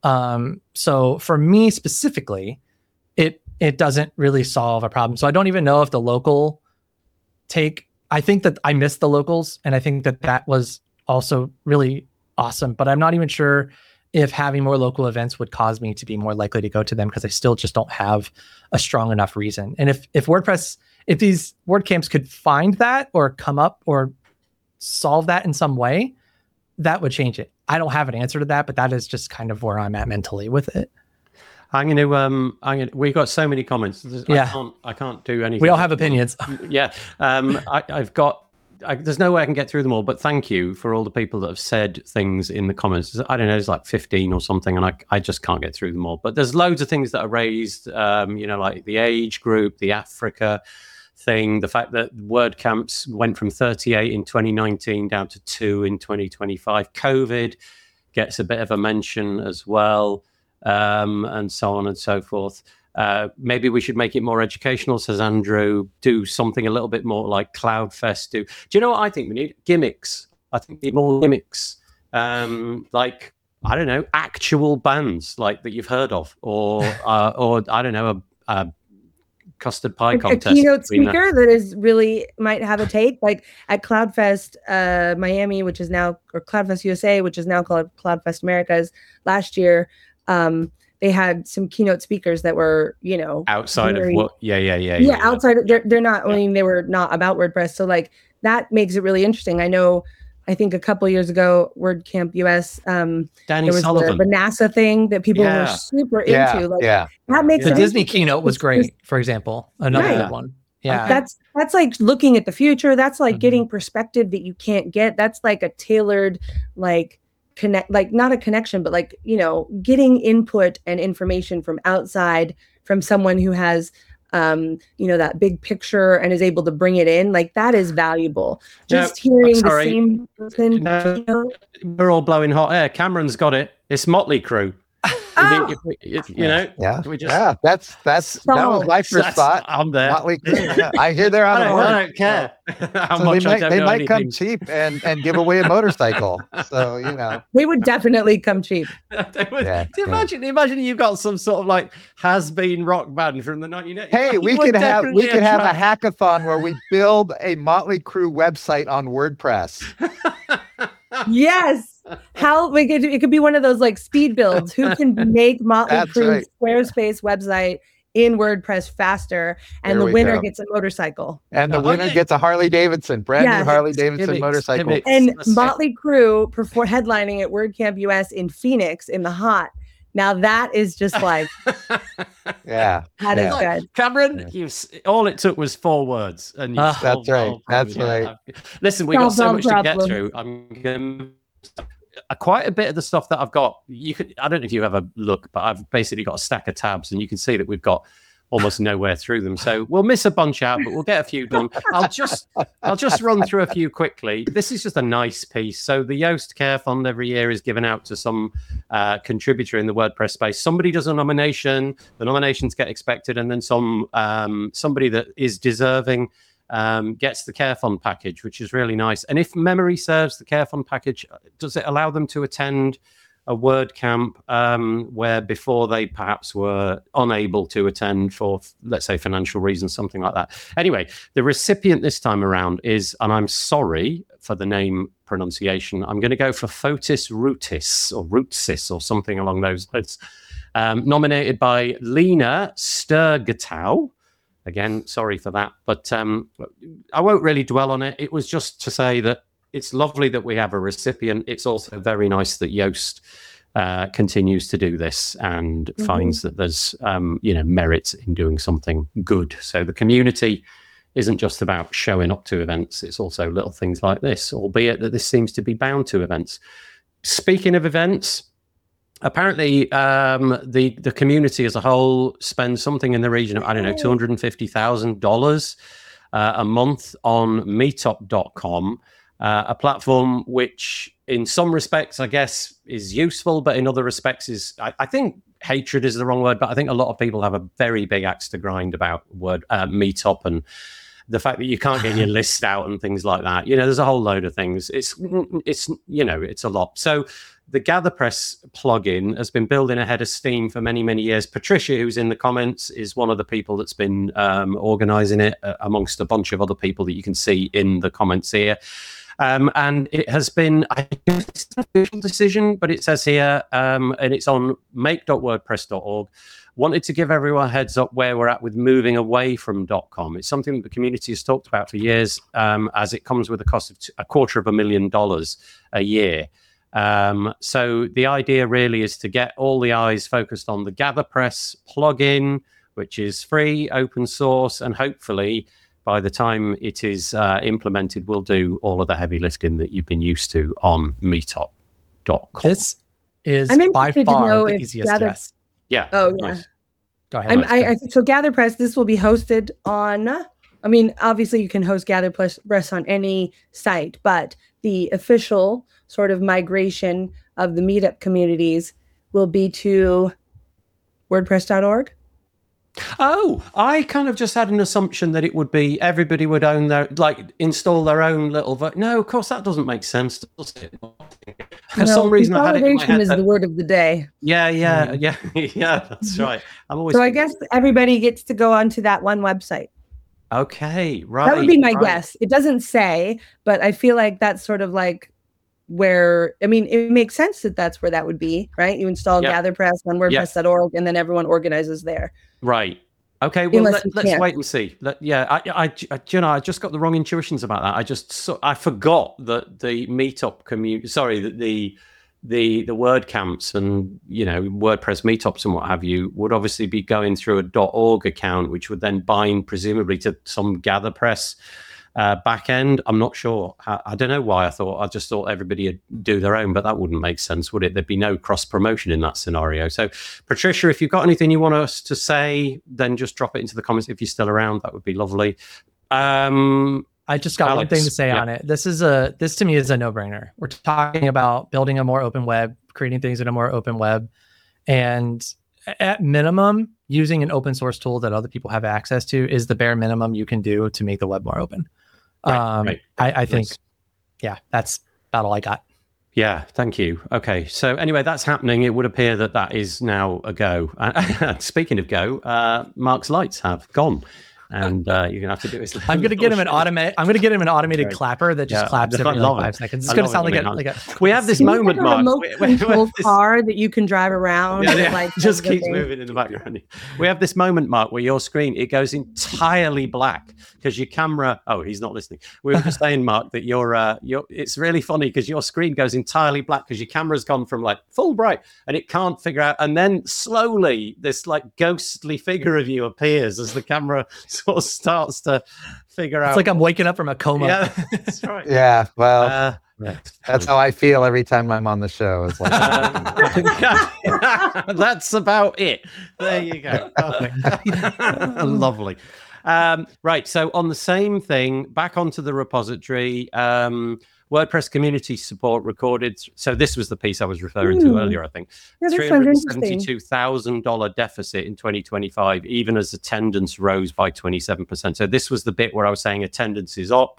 Um, so for me specifically, it it doesn't really solve a problem. So I don't even know if the local take, I think that I missed the locals, and I think that that was also really awesome, but I'm not even sure if having more local events would cause me to be more likely to go to them, because I still just don't have a strong enough reason. And if if WordPress, if these WordCamps could find that or come up or solve that in some way, that would change it. I don't have an answer to that, but that is just kind of where I'm at mentally with it. I'm going to. Um, I'm going. We've got so many comments. There's- I Yeah. can't. I can't do anything. We all have opinions. Yeah. Um, I, I've got. I, there's no way I can get through them all. But thank you for all the people that have said things in the comments. I don't know. There's like fifteen or something, and I I just can't get through them all. But there's loads of things that are raised. Um, you know, like the age group, the Africa thing, the fact that WordCamps went from thirty-eight in twenty nineteen down to two in twenty twenty-five. COVID gets a bit of a mention as well, um, and so on and so forth. Uh, maybe we should make it more educational, says Andrew. Do something a little bit more like CloudFest do. Do you know what I think we need? Gimmicks. I think we need more gimmicks. Um, like, I don't know, actual bands like that you've heard of, or uh, or I don't know, a, a custard pie a, a contest. keynote between that. speaker that is really might have a take, like at CloudFest uh, Miami, which is now, or CloudFest U S A, which is now called CloudFest Americas. Last year, um, they had some keynote speakers that were, you know, outside very- of what? Yeah, yeah, yeah, yeah, outside of, they're, they're not Yeah. only they were not about WordPress, so like that makes it really interesting. I know, I think a couple years ago, WordCamp U S, um, Danny there was Sullivan. the, the NASA thing that people Yeah. were super Yeah, into. Like yeah. that makes The it Disney interesting. keynote was It's- great, for example. Another Right. good one. Yeah. That's that's like looking at the future. That's like Mhm. getting perspective that you can't get. That's like a tailored, like connect, like not a connection, but like, you know, getting input and information from outside from someone who has, um, you know, that big picture and is able to bring it in. Like that is valuable. Yeah, Just hearing the sorry. same person. No. you know, We're all blowing hot air. Cameron's got it. It's Motley Crue. Oh, if we- if- you know, Yeah, we just, yeah. That's that's that was Solved. my first that's- thought. I'm there. Motley Crue, yeah. I hear they're I out of don't, work. I don't care how So much they I might don't they know might come anything. cheap and and give away a motorcycle. So you know, they would definitely come cheap. They would- Yeah, do you yeah. imagine? Imagine you've got some sort of like has-been rock band from the nineteen eighties. hey, It we would could have we definitely could have a attract- hackathon where we build a Motley Crue website on WordPress. Yes. How we could it could be one of those like speed builds. Who can make Motley That's Crue's right. Squarespace website in WordPress faster? And There the we winner go. gets a motorcycle. And the Oh, winner yeah. gets a Harley Davidson, brand Yes. new Harley Davidson Gimmicks, motorcycle. gimmicks. And Let's see. Motley Crue before headlining at WordCamp U S in Phoenix in the hot. Now that is just like Yeah, that is yeah. good. Cameron, Yeah. you s- all it took was four words, and you Ah. solved That's the right, whole that's problem. right. Yeah. Listen, we got Solve so all much to get problems. through. I'm going uh, quite a bit of the stuff that I've got. You could, I don't know if you have a look, but I've basically got a stack of tabs, and you can see that we've got almost nowhere through them. So we'll miss a bunch out, but we'll get a few done. I'll just, I'll just run through a few quickly. This is just a nice piece. So the Yoast Care Fund every year is given out to some uh, contributor in the WordPress space. Somebody does a nomination, the nominations get expected, and then some um, somebody that is deserving um, gets the Care Fund package, which is really nice. And if memory serves, the Care Fund package, does it allow them to attend a WordCamp um, where before they perhaps were unable to attend for, let's say, financial reasons, something like that. Anyway, the recipient this time around is, and I'm sorry for the name pronunciation, I'm going to go for Fotis Rootis or Rootsis or something along those lines. Um, nominated by Lena Sturgatow. Again, sorry for that, but um, I won't really dwell on it. It was just to say that it's lovely that we have a recipient. It's also very nice that Yoast uh, continues to do this and Mm-hmm. finds that there's, um, you know, merit in doing something good. So the community isn't just about showing up to events. It's also little things like this, albeit that this seems to be bound to events. Speaking of events, apparently um, the, the community as a whole spends something in the region of, I don't know, two hundred fifty thousand dollars uh, a month on meetup dot com. Uh, a platform which, in some respects, I guess, is useful, but in other respects is, I, I think, hatred is the wrong word, but I think a lot of people have a very big axe to grind about word uh, Meetup and the fact that you can't get your list out and things like that. You know, there's a whole load of things. It's, it's you know, it's a lot. So the GatherPress plugin has been building ahead of steam for many, many years. Patricia, who's in the comments, is one of the people that's been um, organizing it uh, amongst a bunch of other people that you can see in the comments here. Um, and it has been, I guess it's an official decision, but it says here, um, and it's on make dot wordpress dot org. Wanted to give everyone a heads up where we're at with moving away from .com. It's something that the community has talked about for years, um, as it comes with a cost of t- a quarter of a million dollars a year. Um, so the idea really is to get all the eyes focused on the GatherPress plugin, which is free, open source, and hopefully by the time it is uh, implemented, we'll do all of the heavy lifting that you've been used to on meetup dot com. This is I'm by interested to far know the if easiest Gather- yes. Yeah. Oh, yeah. nice. Go ahead. I'm, Liz, I, go. I so GatherPress, this will be hosted on. I mean, obviously, you can host GatherPress on any site, but the official sort of migration of the meetup communities will be to WordPress dot org. Oh, I kind of just had an assumption that it would be everybody would own their, like, install their own little. Vo- no, of course that doesn't make sense, does it? For some reason, I had it in my consolidation head is that- the word of the day. yeah, yeah, yeah, yeah. That's right. I'm always. So I guess everybody gets to go onto that one website. Okay, right. That would be my right. guess. It doesn't say, but I feel like that's sort of like where, I mean, it makes sense that that's where that would be, right? You install Yep. GatherPress on WordPress dot org and then everyone organizes there. Right. Okay. Well, Unless let, you let's can't. wait and see. Let, yeah. I, I, I, you know, I just got the wrong intuitions about that. I just, so, I forgot that the meetup community. Sorry, that the, the, the WordCamps and you know WordPress meetups and what have you would obviously be going through a .org account, which would then bind presumably to some GatherPress uh, backend. I'm not sure. I, I don't know why I thought. I just thought everybody would do their own, but that wouldn't make sense, would it? There'd be no cross promotion in that scenario. So, Patricia, if you've got anything you want us to say, then just drop it into the comments if you're still around. That would be lovely. Um, I just got one Alex, thing to say yeah. on it. This is a this to me is a no-brainer. We're talking about building a more open web, creating things in a more open web. And at minimum, using an open source tool that other people have access to is the bare minimum you can do to make the web more open. Right, um, right. I, I think, Nice. yeah, that's about all I got. Yeah, thank you. Okay, so anyway, that's happening. It would appear that that is now a go. Uh, speaking of go, uh, Mark's lights have gone, and uh, you're gonna have to do his. I'm gonna get him an automated. I'm gonna get him an automated Okay. clapper that just Yeah, claps I every love like it. five seconds. It's I gonna love sound it like a when like it a. We have this Can you moment, have a Mark. remote we- we- we control have this- car that you can drive around. Yeah, and, yeah. like, just does the keeps thing? moving in the background. We have this moment, Mark, where your screen it goes entirely black because your camera. Oh, he's not listening. We were just saying, Mark, that your uh, your it's really funny because your screen goes entirely black because your camera's gone from like full bright and it can't figure out. And then slowly, this like ghostly figure of you appears as the camera sort of starts to figure out. It's like I'm waking up from a coma. Yeah, that's right. Yeah, well, Uh, yeah. that's how I feel every time I'm on the show. It's like, Um, that's about it. There you go. Perfect. Lovely. Um, right. So on the same thing, back onto the repository, um, WordPress community support recorded. So this was the piece I was referring to Hmm. earlier, I think. Yeah, that three sounds hundred interesting. seventy-two thousand dollars deficit in twenty twenty-five, even as attendance rose by twenty-seven percent. So this was the bit where I was saying attendance is up.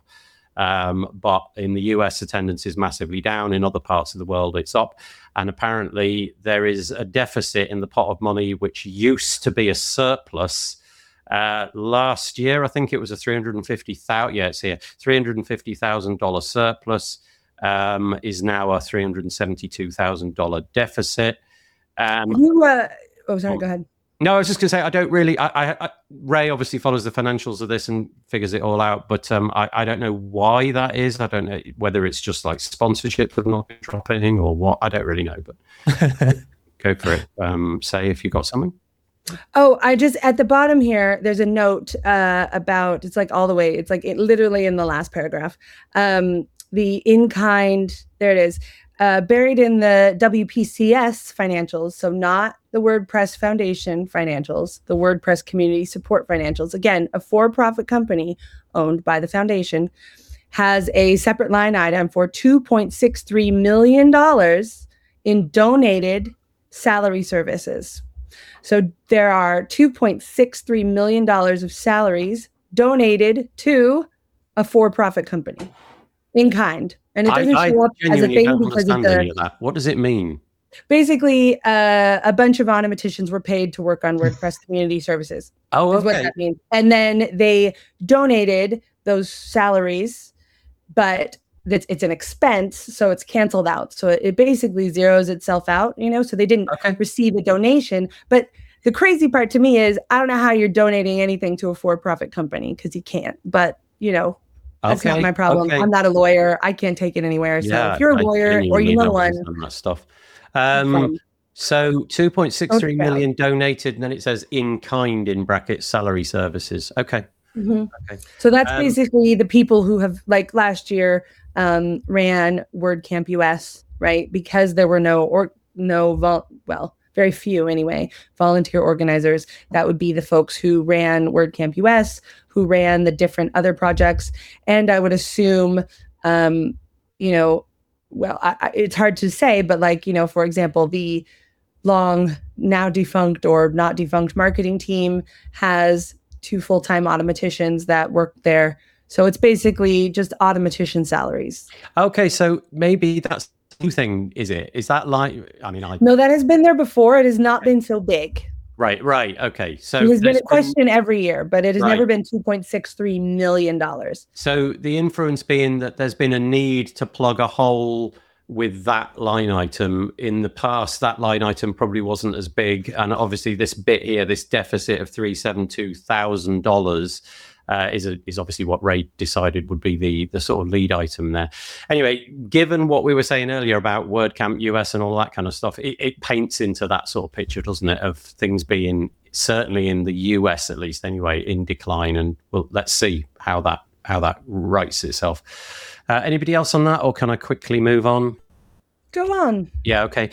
Um, but in the U S, attendance is massively down. In other parts of the world, it's up. And apparently, there is a deficit in the pot of money, which used to be a surplus. Uh, last year, I think it was a three hundred fifty thousand. Yeah, it's here. three hundred fifty thousand dollars surplus um, is now a three hundred seventy-two thousand dollars deficit. Um, You, uh, oh, sorry. Go ahead. no, I was just going to say, I don't really. I, I, I, Ray obviously follows the financials of this and figures it all out, but um, I, I don't know why that is. I don't know whether it's just like sponsorship for not dropping or what. I don't really know, but go for it. Um, say if you got something. Oh, I just at the bottom here, there's a note uh, about it's like all the way. It's like it, literally in the last paragraph. Um, the in kind, there it is, uh, buried in the W P C S financials. So not the WordPress Foundation financials, the WordPress Community Support financials. Again, a for-profit company owned by the foundation has a separate line item for two point six three million dollars in donated salary services. So there are two point six three million dollars of salaries donated to a for-profit company in kind. And it doesn't I, I show up as a genuinely thing don't because understand it's any a, of that. What does it mean? basically uh, a bunch of onomaticians were paid to work on WordPress community services. Oh, Is what okay. that means. And then they donated those salaries, but it's, it's an expense, so it's canceled out. So it basically zeroes itself out, you know, so they didn't Okay. receive a donation. But the crazy part to me is I don't know how you're donating anything to a for-profit company because you can't. But, you know, that's not Okay, my problem. okay. I'm not a lawyer. I can't take it anywhere. So Yeah, if you're a I lawyer or genuinely you know don't one, understand that stuff. Um, fine. so two point six three Okay. million donated, and then it says in kind in brackets salary services. Okay. Mhm. Okay. So that's Um, basically the people who have, like last year, um, ran WordCamp U S, right? Because there were no or no vol- well, very few anyway, volunteer organizers. That would be the folks who ran WordCamp U S, who ran the different other projects, and I would assume, um, you know, well, I, I, it's hard to say, but like you know, for example, the long now defunct or not defunct marketing team has two full-time automaticians that work there. So it's basically just automatician salaries. Okay, so maybe that's the new thing, is it? Is that like? I mean, I No, that has been there before. It has not been so big. right, right. Okay, so It has been there's a question every year, but it has Right. never been two point six three million dollars. So the inference being that there's been a need to plug a hole with that line item in the past. That line item probably wasn't as big, and obviously this bit here, this deficit of three hundred seventy-two thousand dollars, uh, is a, is obviously what Ray decided would be the the sort of lead item there. Anyway, given what we were saying earlier about WordCamp U S and all that kind of stuff, it, it paints into that sort of picture, doesn't it, of things being certainly in the U S at least anyway in decline. And well, let's see how that how that rights itself. Uh, anybody else on that, or can I quickly move on? Go on. Yeah, okay.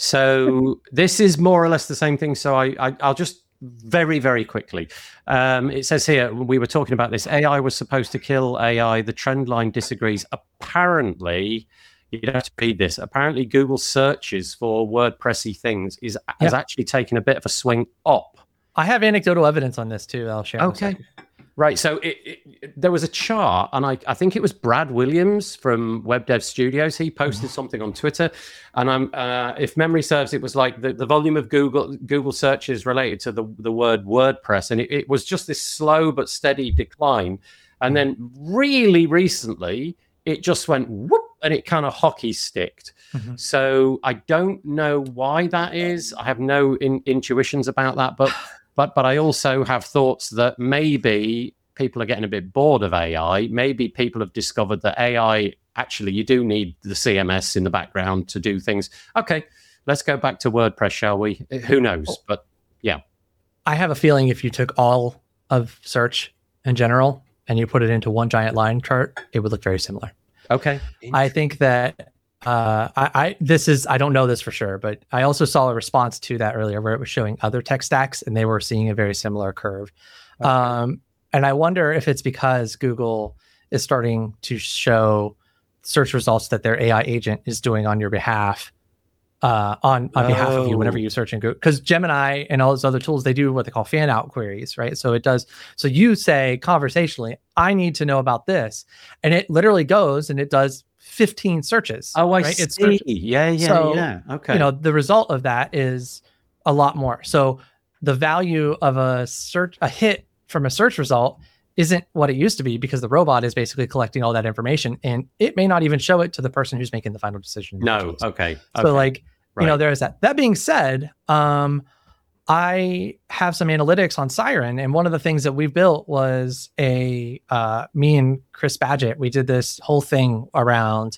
So this is more or less the same thing. So I, I I'll just very, very quickly. Um, it says here, we were talking about this. A I was supposed to kill A I. The trend line disagrees. Apparently, you'd have to read this. Apparently, Google searches for WordPressy things is has Yeah. actually taken a bit of a swing up. I have anecdotal evidence on this too. I'll share. in a Okay. second. Right. So it, it, there was a chart, and I, I think it was Brad Williams from Web Dev Studios. He posted something on Twitter, and I'm, uh, if memory serves, it was like the, the volume of Google Google searches related to the, the word WordPress, and it, it was just this slow but steady decline. And then really recently, it just went whoop, and it kind of hockey sticked. Mhm. So I don't know why that is. I have no in, intuitions about that, but. But but I also have thoughts that maybe people are getting a bit bored of A I. Maybe people have discovered that A I, actually, you do need the C M S in the background to do things. Okay, let's go back to WordPress, shall we? Who knows? But yeah. I have a feeling if you took all of search in general and you put it into one giant line chart, it would look very similar. Okay. I think that uh, I, I this is I don't know this for sure, but I also saw a response to that earlier where it was showing other tech stacks and they were seeing a very similar curve. Okay. Um, and I wonder if it's because Google is starting to show search results that their A I agent is doing on your behalf, uh, on on behalf of you whenever Oh. you search in Google. Because Gemini and all those other tools, they do what they call fan out queries, right? So it does. So you say conversationally, I need to know about this, and it literally goes and it does fifteen searches. Oh, I right? see. It's search- yeah, yeah, So, yeah. Okay. you know, the result of that is a lot more. So the value of a search, a hit from a search result isn't what it used to be because the robot is basically collecting all that information and it may not even show it to the person who's making the final decision. in no. the case. Okay. So okay. like, you know, Right. there's that. That being said, um, I have some analytics on Siren, and one of the things that we've built was a uh, me and Chris Badgett. We did this whole thing around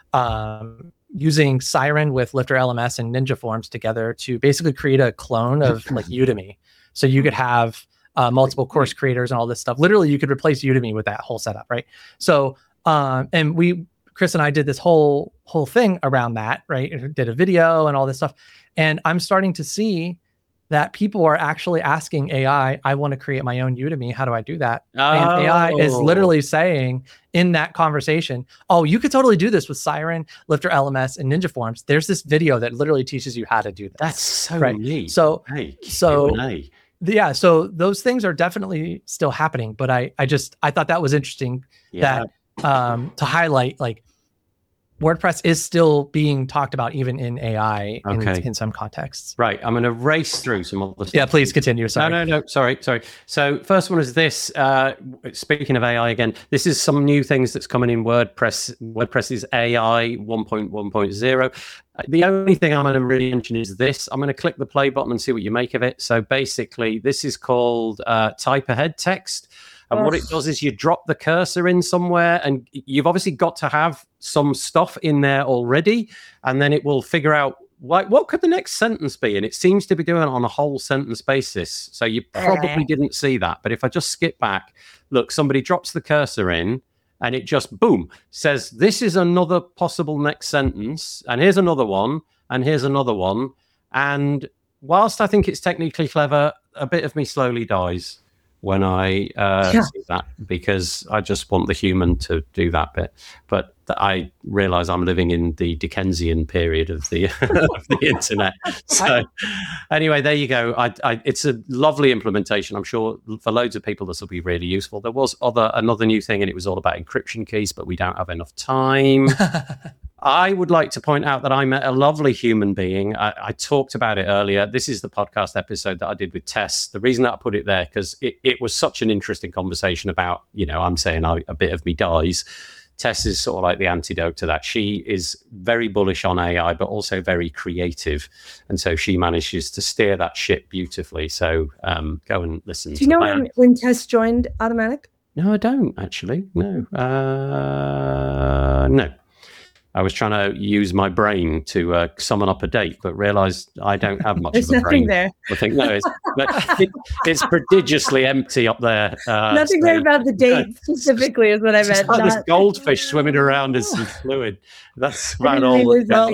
um, using Siren with Lifter L M S and Ninja Forms together to basically create a clone of like Udemy. So you could have uh, multiple course creators and all this stuff. Literally, you could replace Udemy with that whole setup, right? So, um, and we, Chris and I, did this whole whole thing around that, right? Did a video and all this stuff, and I'm starting to see that people are actually asking A I, I want to create my own Udemy. How do I do that? And A I is Oh. literally saying in that conversation, oh, you could totally do this with Siren, Lifter L M S, and Ninja Forms. There's this video that literally teaches you how to do this. That's so right. neat. So, hey, so- Q and A. yeah, so those things are definitely still happening. But I, I just, I thought that was interesting Yeah. that um, to highlight, like, WordPress is still being talked about even in A I in, Okay. in some contexts. Right. I'm going to race through some other stuff. Yeah, please continue. Sorry. No, no, no. Sorry, sorry. So first one is this. Uh, speaking of A I again, this is some new things that's coming in WordPress. WordPress's A I one point one point zero. The only thing I'm going to really mention is this. I'm going to click the play button and see what you make of it. So basically, this is called uh, type ahead text. And what it does is you drop the cursor in somewhere, and you've obviously got to have some stuff in there already, and then it will figure out like what could the next sentence be, and it seems to be doing it on a whole sentence basis. So you probably didn't see that, but if I just skip back, look, somebody drops the cursor in, and it just boom says this is another possible next sentence, and here's another one, and here's another one, and whilst I think it's technically clever, a bit of me slowly dies when I uh, Yeah. see that, because I just want the human to do that bit. But th- I realize I'm living in the Dickensian period of the, of the internet. So anyway, there you go. I, I, it's a lovely implementation. I'm sure for loads of people this will be really useful. There was other another new thing, and it was all about encryption keys, but we don't have enough time. I would like to point out that I met a lovely human being. I, I talked about it earlier. This is the podcast episode that I did with Tess. The reason that I put it there, because it, it was such an interesting conversation about, you know, I'm saying I, a bit of me dies. Tess is sort of like the antidote to that. She is very bullish on A I, but also very creative. And so she manages to steer that ship beautifully. So um, go and listen Do to you know that. when, when Tess joined Automatic? No, I don't actually. No. Uh, no. I was trying to use my brain to uh, summon up a date, but realised I don't have much There's of a nothing brain. there. I think no, it's, it, it's prodigiously empty up there. Uh, Nothing so- there about the date specifically is what I It's meant. like this not- goldfish swimming around in some fluid. That's I about didn't mean all. there's that's nothing all. there.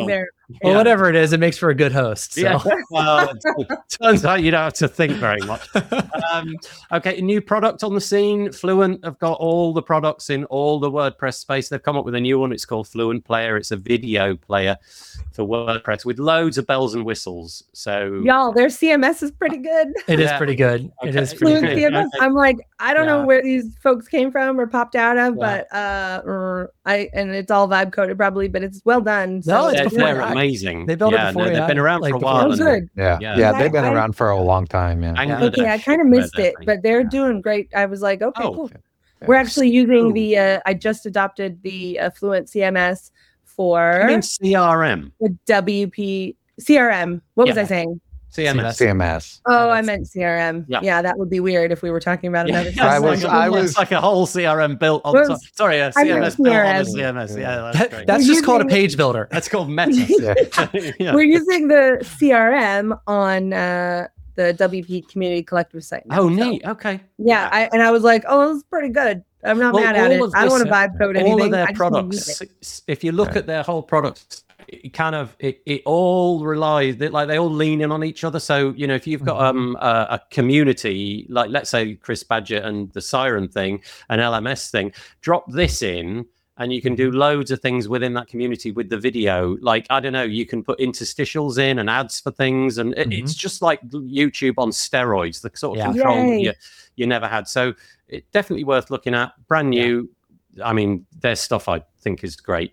Well, Yeah. whatever it is, it makes for a good host. So. Yeah. Well, it turns out you don't have to think very much. Um, okay, new product on the scene. Fluent have got all the products in all the WordPress space. They've come up with a new one. It's called Fluent Player. It's a video player for WordPress with loads of bells and whistles. So Y'all, their C M S is pretty good. It is Yeah. pretty good. It Okay. is pretty Fluent good. C M S. I'm like, I don't know Yeah. where these folks came from or popped out of, Yeah. but uh, er, I and it's all vibe coded probably, but it's well done. No, so it's they're, before they're that. amazing. They built it yeah, before no, they've that, been around like, for a before while. Oh, and good. Yeah. Yeah. Yeah. I- They've been I- around for a long time. Yeah. Bangladesh, Okay, I kind of where missed they're it, from. but they're Yeah. doing great. I was like, okay, Oh, cool. Yeah. We're actually using Cool. the. Uh, I just adopted the uh, Fluent C M S for I mean C R M. the W P C R M. What was Yeah. I saying? C M S. C M S. Oh, I that's- meant C R M. Yeah. Yeah. that would be weird if we were talking about Yeah, another. yeah, I system. was- it's I like, was- it's like a whole C R M built on Well, top. Sorry, a I C M S built on a C R M. C M S. Yeah, that's That- great. that's We're just called a using- page builder. That's called Meta. Yeah. Yeah. We're using the C R M on uh, the W P Community Collective site. now, Oh, so- neat. Okay. Yeah, I, and I was like, oh, this is pretty good. I'm not Well, mad at all it. of I don't want this- to vibe code anything. All of I their just wanna use products, it. s- if you look at their whole products, it kind of it, it all relies they- like they all lean in on each other. So you know, if you've got um a, a community like let's say Chris Badgett and the Siren thing, an L M S thing, drop this in. And you can do loads of things within that community with the video. Like, I don't know, you can put interstitials in and ads for things. And it, it's just like YouTube on steroids, the sort of Yeah. control that Yay. you, you never had. So it's definitely worth looking at. Brand new. I mean, their stuff I think is great.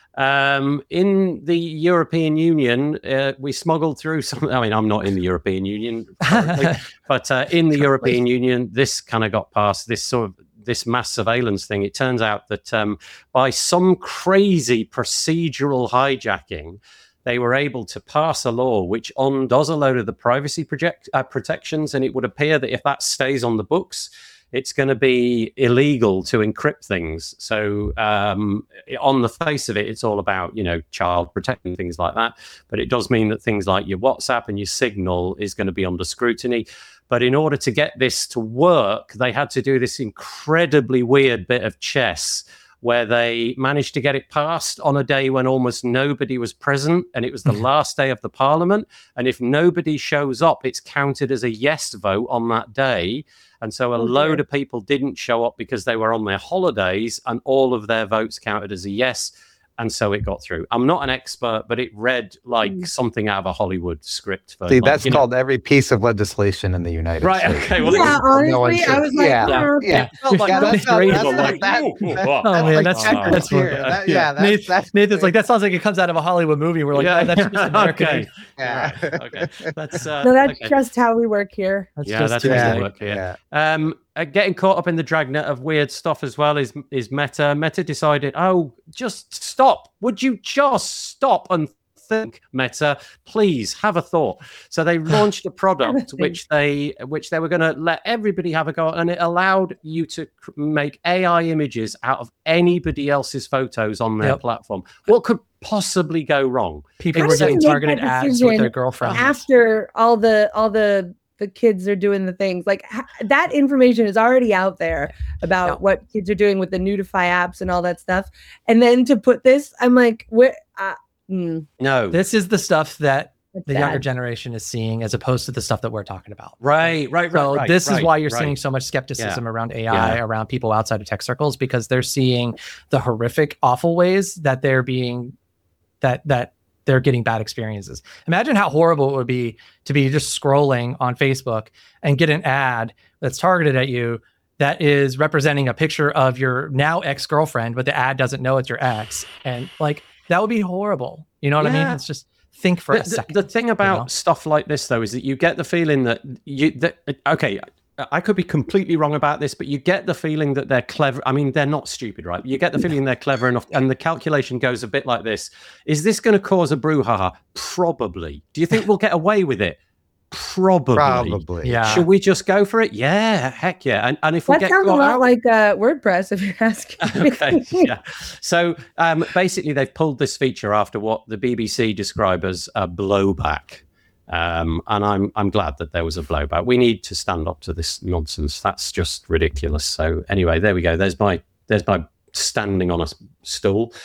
Um, in the European Union, uh, we smuggled through some. I mean, I'm not in the European Union, currently, but uh, in the European Union, this kind of got past this sort of this mass surveillance thing. It turns out that um, by some crazy procedural hijacking, they were able to pass a law which undoes a load of the privacy project, uh, protections, and it would appear that if that stays on the books, it's going to be illegal to encrypt things. So um, on the face of it, it's all about, you know, child protecting, things like that. But it does mean that things like your WhatsApp and your Signal is going to be under scrutiny. But in order to get this to work, they had to do this incredibly weird bit of chess where they managed to get it passed on a day when almost nobody was present. And it was the last day of the parliament. And if nobody shows up, it's counted as a yes vote on that day. And so a Oh, load dear. of people didn't show up because they were on their holidays and all of their votes counted as a yes. And so it got through. I'm not an expert, but it read like Mm. something out of a Hollywood script. For, See, like, that's you know- called every piece of legislation in the United Right, States. okay, well, Yeah, it- no one honestly, should- I was like, yeah, oh, yeah. It felt like Yeah, that's not- three that's were not like, that- "Ooh, that- wow." Oh, That's man, like that's- checkers that's here. what- That- yeah. yeah, that's, Nathan, that's Nathan's like, that sounds like it comes out of a Hollywood movie. We're like, Yeah. oh, that's just American. Okay. yeah. Right, okay. That's, uh, No, that's okay. just how we work here. That's Yeah, just that's too how easy. they work here. Um, uh, getting caught up in the dragnet of weird stuff as well is is Meta. Meta decided, oh, just stop. Would you just stop and think, Meta? Please have a thought. So they launched a product think. which they which they were going to let everybody have a go, and it allowed you to cr- make A I images out of anybody else's photos on their Yep. platform. What could possibly go wrong? People How were did they getting make targeted that ads with decision their girlfriends. After all the all the the kids are doing the things like ha- that information is already out there about Yeah. what kids are doing with the Nudify apps and all that stuff, and then to put this, I'm like, where? Uh, mm, No. This is the stuff that that's the younger sad. generation is seeing as opposed to the stuff that we're talking about. Right, right, right. So right, this right, is why you're right. seeing so much skepticism around A I, Yeah. around people outside of tech circles, because they're seeing the horrific, awful ways that they're being that that they're getting bad experiences. Imagine how horrible it would be to be just scrolling on Facebook and get an ad that's targeted at you that is representing a picture of your now ex-girlfriend, but the ad doesn't know it's your ex. And like, that would be horrible. You know what I mean? Yeah. It's just think for the, a the- second. the thing about know? stuff like this, though, is that you get the feeling that you that okay. I could be completely wrong about this, but you get the feeling that they're clever. I mean, they're not stupid, right? You get the feeling they're clever enough, and the calculation goes a bit like this: is this going to cause a brouhaha? Probably. Do you think we'll get away with it? Probably. Probably. Yeah. Should we just go for it? Yeah, heck yeah. And and if we That get sounds a caught lot out, like uh, WordPress, if you're asking. me. okay, yeah. So um, basically, they've pulled this feature after what the B B C describe as a blowback, um, and I'm I'm glad that there was a blowback. We need to stand up to this nonsense. That's just ridiculous. So anyway, there we go. There's my there's my standing on a s- stool.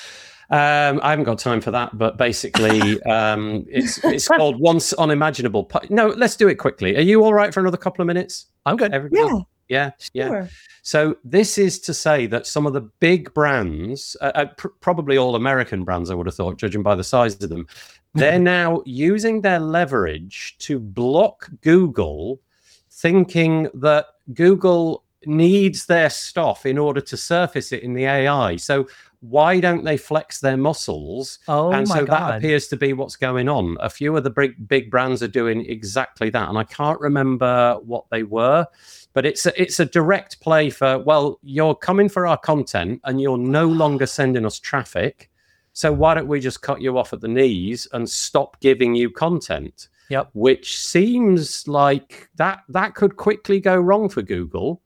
Um, I haven't got time for that, but basically, um, it's it's called Once Unimaginable. Pu- No, let's do it quickly. Are you all right for another couple of minutes? I'm good. Everybody? Yeah, Yeah, sure. yeah. So this is to say that some of the big brands, uh, uh, pr- probably all American brands, I would have thought, judging by the size of them, they're now using their leverage to block Google, thinking that Google needs their stuff in order to surface it in the A I. So why don't they flex their muscles? Oh and my so God. that appears to be what's going on. A few of the big big brands are doing exactly that, and I can't remember what they were, but it's a, it's a direct play for, well, you're coming for our content and you're no longer sending us traffic, so why don't we just cut you off at the knees and stop giving you content? Yep. Which seems like that that could quickly go wrong for Google.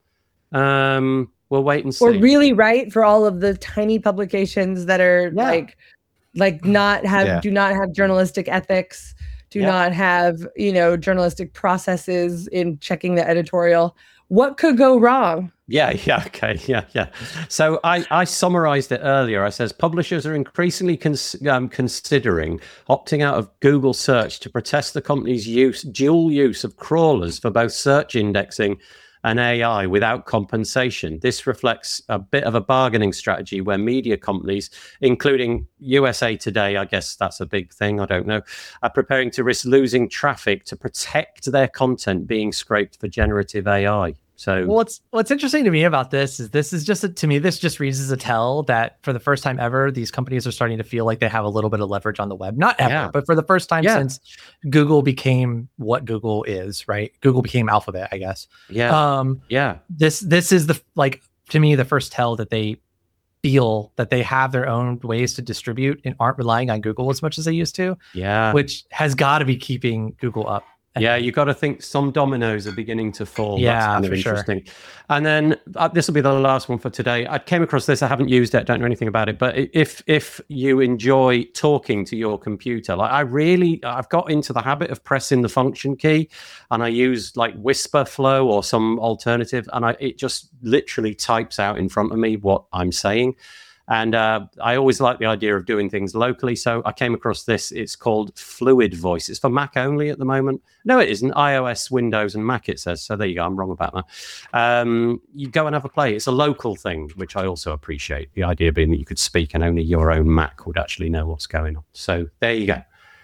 Um, we'll wait and see. Or really right for all of the tiny publications that are Yeah. like, like not have, Yeah. do not have journalistic ethics, do Yeah. not have, you know, journalistic processes in checking the editorial. What could go wrong? Yeah, yeah, okay, yeah, yeah. So I, I summarized it earlier. I says publishers are increasingly cons- um, considering opting out of Google search to protest the company's use, dual use of crawlers for both search indexing and A I without compensation. This reflects a bit of a bargaining strategy where media companies, including U S A Today, I guess that's a big thing, I don't know, are preparing to risk losing traffic to protect their content being scraped for generative A I. So Well, what's what's interesting to me about this is this is just a, to me this just reads as a tell that for the first time ever, these companies are starting to feel like they have a little bit of leverage on the web. Not ever, Yeah. but for the first time Yeah. since Google became what Google is, right? Google became Alphabet, I guess. yeah, Um, yeah, this this is the like to me the first tell that they feel that they have their own ways to distribute and aren't relying on Google as much as they used to, yeah. which has got to be keeping Google up. Yeah, you got to think some dominoes are beginning to fall. Yeah, That's kind of for sure. interesting. And then uh, this will be the last one for today. I came across this. I haven't used it. Don't know anything about it. But i- if if you enjoy talking to your computer, like I really, I've got into the habit of pressing the function key, and I use like Whisperflow or some alternative, and I it just literally types out in front of me what I'm saying. And uh, I always like the idea of doing things locally. So I came across this. It's called Fluid Voice. It's for Mac only at the moment. No, it isn't. iOS, Windows, and Mac, it says. So there you go. I'm wrong about that. Um, you go and have a play. It's a local thing, which I also appreciate. The idea being that you could speak and only your own Mac would actually know what's going on. So there you go.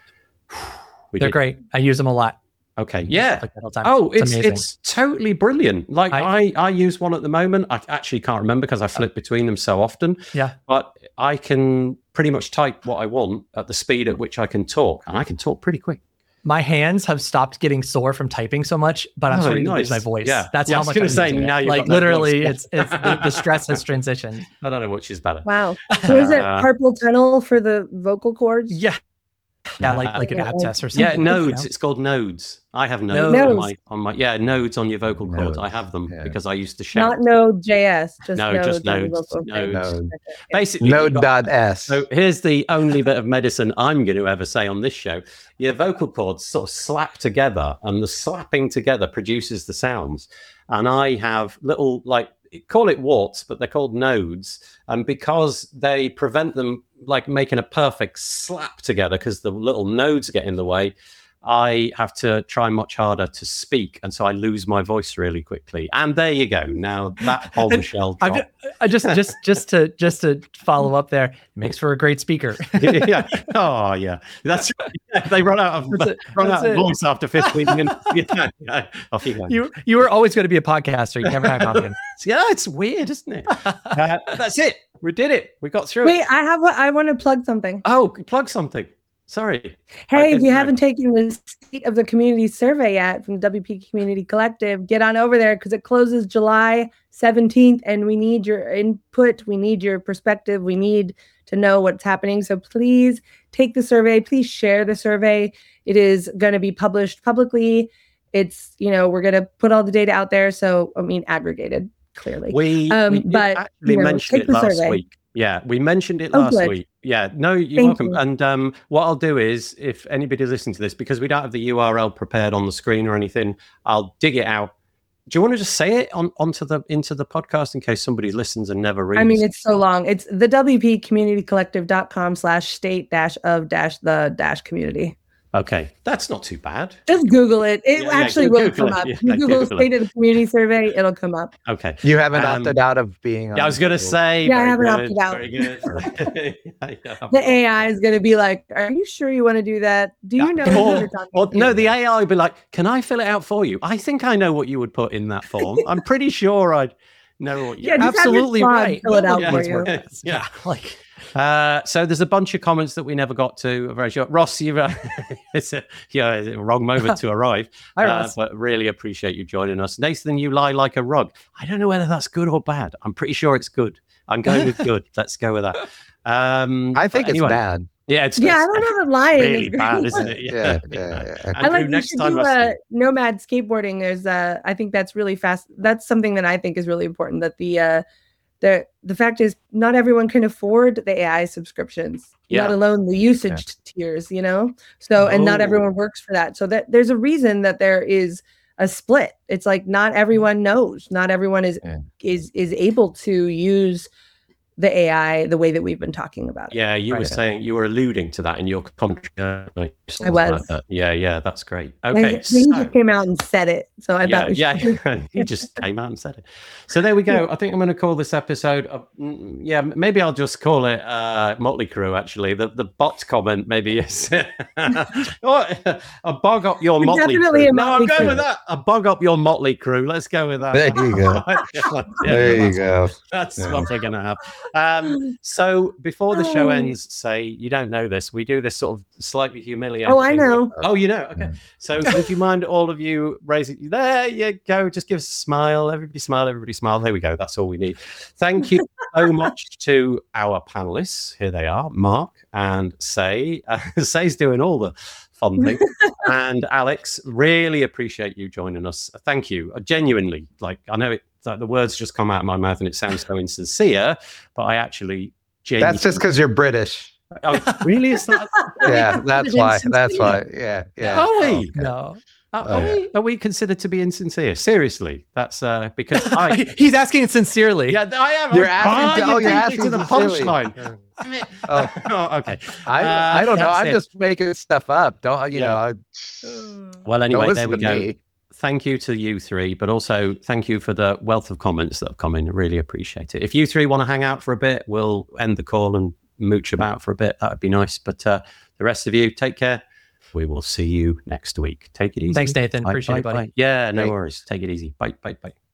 We They're did- great. I use them a lot. Okay. Yeah. Like that all the time. Oh, it's amazing. it's totally brilliant. Like I, I- I use one at the moment. I actually can't remember because I flip between them so often. Yeah. But I can pretty much type what I want at the speed at which I can talk, and I can talk pretty quick. My hands have stopped getting sore from typing so much, but I'm Oh, starting to nice. lose my voice. Yeah. That's Yeah, I how was much gonna I'm say, using it. now you've like got that literally, voice. it's it's the, the stress has transitioned. I don't know which is better. Wow. So is it Uh, carpal tunnel for the vocal cords? Yeah. Yeah, like like an Yeah. abscess or something. Yeah, you nodes. know? It's called nodes. I have nodes, Nodes. on my on my yeah nodes on your vocal cords. Nodes, I have them yeah. because I used to shout. Not Node J S, just No, nodes just on the nodes, vocal cords. nodes. Node. Basically, you've Node got- dot S. So here's the only bit of medicine I'm going to ever say on this show. Your vocal cords sort of slap together, and the slapping together produces the sounds. And I have little, like, call it warts, but they're called nodes. And because they prevent them, like, making a perfect slap together because the little nodes get in the way, I have to try much harder to speak. And so I lose my voice really quickly. And there you go. Now that bombshell I, drop. I just just just to just to follow up there, it makes for a great speaker. yeah. Oh, yeah. That's right. Yeah, they run out of That's it. run That's out of it. voice after fifteen minutes. Yeah, yeah. Off you go. You you were always going to be a podcaster. You never had confidence. Yeah, it's weird, isn't it? Uh, that's it. We did it. We got through Wait, it. I have. A, I want to plug something. Oh, plug something. Sorry. I Hey, if didn't you know. haven't taken the state of the community survey yet from W P Community Collective, get on over there because it closes July seventeenth, and we need your input. We need your perspective. We need to know what's happening. So please take the survey. Please share the survey. It is going to be published publicly. It's, you know, we're going to put all the data out there. So, I mean, aggregated, clearly. We, Um, we did but, actually you know, mentioned take it the last survey. week. Yeah, we mentioned it Oh, last good. week. Yeah, no, you're Thank welcome. you. And um, what I'll do is, if anybody's listening to this, because we don't have the U R L prepared on the screen or anything, I'll dig it out, you want to just say it on onto the into the podcast in case somebody listens and never reads? I mean, it's so long. It's the W P community collective dot com slash state dash of dash the dash community. Okay, that's not too bad. Just Google it. It Yeah, yeah, actually Google will come it. up. Yeah, You Google Google State of the Community Survey, it'll come up. Okay. You haven't Um, opted out of being. Yeah, I was going to say. Yeah, I very haven't good, opted out. Very good. Yeah, yeah. The A I is going to be like, "Are you sure you want to do that? Do you know what Or, you're talking or about?" no, the A I would be like, "Can I fill it out for you? I think I know what you would put in that form. I'm pretty sure I'd know what you." Yeah, just have your Absolutely squad right. fill it out Yeah, for it's you. worth- yeah. like Uh, so there's a bunch of comments that we never got to. Very short. Ross, you uh, it's a yeah, it's a wrong moment to arrive. Hi, Uh, Ross. but really appreciate you joining us. Nathan, you lie like a rug. I don't know whether that's good or bad. I'm pretty sure it's good. I'm going with good. Let's go with that. Um, I think but anyway, it's bad. Yeah, it's Yeah, I it's don't know the lying. really is bad, great. isn't it? Yeah, yeah, yeah. I like Andrew, you next should time do I see uh, you- nomad skateboarding. There's uh, I think that's really fast. That's something that I think is really important. That the uh, the the fact is, not everyone can afford the A I subscriptions. Yeah. Let alone the usage tiers. You know, so and not Oh. everyone works for that. So that there's a reason that there is a split. It's like not everyone knows. Not everyone is Yeah. is is able to use the A I the way that we've been talking about it. Yeah, you were Right. saying you were alluding to that in your commentary. I was. Yeah, yeah, that's great. And Okay, he he so- just came out and said it. So I yeah, thought we yeah, should. he just came out and said it. So there we go. I think I'm going to call this episode. Uh, mm, yeah, maybe I'll just call it uh, Motley Crue. Actually, the the bot comment maybe is oh, a bog up your Motley Definitely Crue. a No, I'm Motley going Crue. with that. A bog up your Motley Crue. Let's go with that. There you go. Yeah, There you that's- go. That's Yeah. what we're going to have. Um, so before the show Oh. ends, say you don't know this, we do this sort of slightly humiliating. Oh, I thing. know. Oh, you know. Okay. Yeah. So would you mind all of you raising? There you go. Just give us a smile. Everybody smile. Everybody smile. There we go. That's all we need. Thank you so much to our panelists. Here they are, Mark and Say. Uh, Say's doing all the fun things. And Alex, really appreciate you joining us. Thank you. Uh, Genuinely, like I know it. Like the words just come out of my mouth and it sounds so insincere, but I actually genuinely. That's just because you're British. Oh, really? Is that? Yeah, that's why. That's why. Yeah, yeah. Are we? no. Are, Oh, are yeah. we? Are we considered to be insincere? Seriously, that's uh, because I. He's asking it sincerely. Yeah, I am. You're Oh, asking. you Oh, you're beat me asking to the sincerely. punchline. Yeah. Damn it. Oh. Oh, okay. I, Uh, I don't know. that's I'm it. just making stuff up. Don't you Yeah. know? I, Well, don't anyway, there listen we to go. me. Thank you to you three, but also thank you for the wealth of comments that have come in. I really appreciate it. If you three want to hang out for a bit, we'll end the call and mooch about for a bit. That would be nice. But uh, the rest of you, take care. We will see you next week. Take it easy. Thanks, Nathan. Bye, Appreciate bye, it, buddy. bye. Yeah, no Bye. worries. Take it easy. Bye, bye, bye.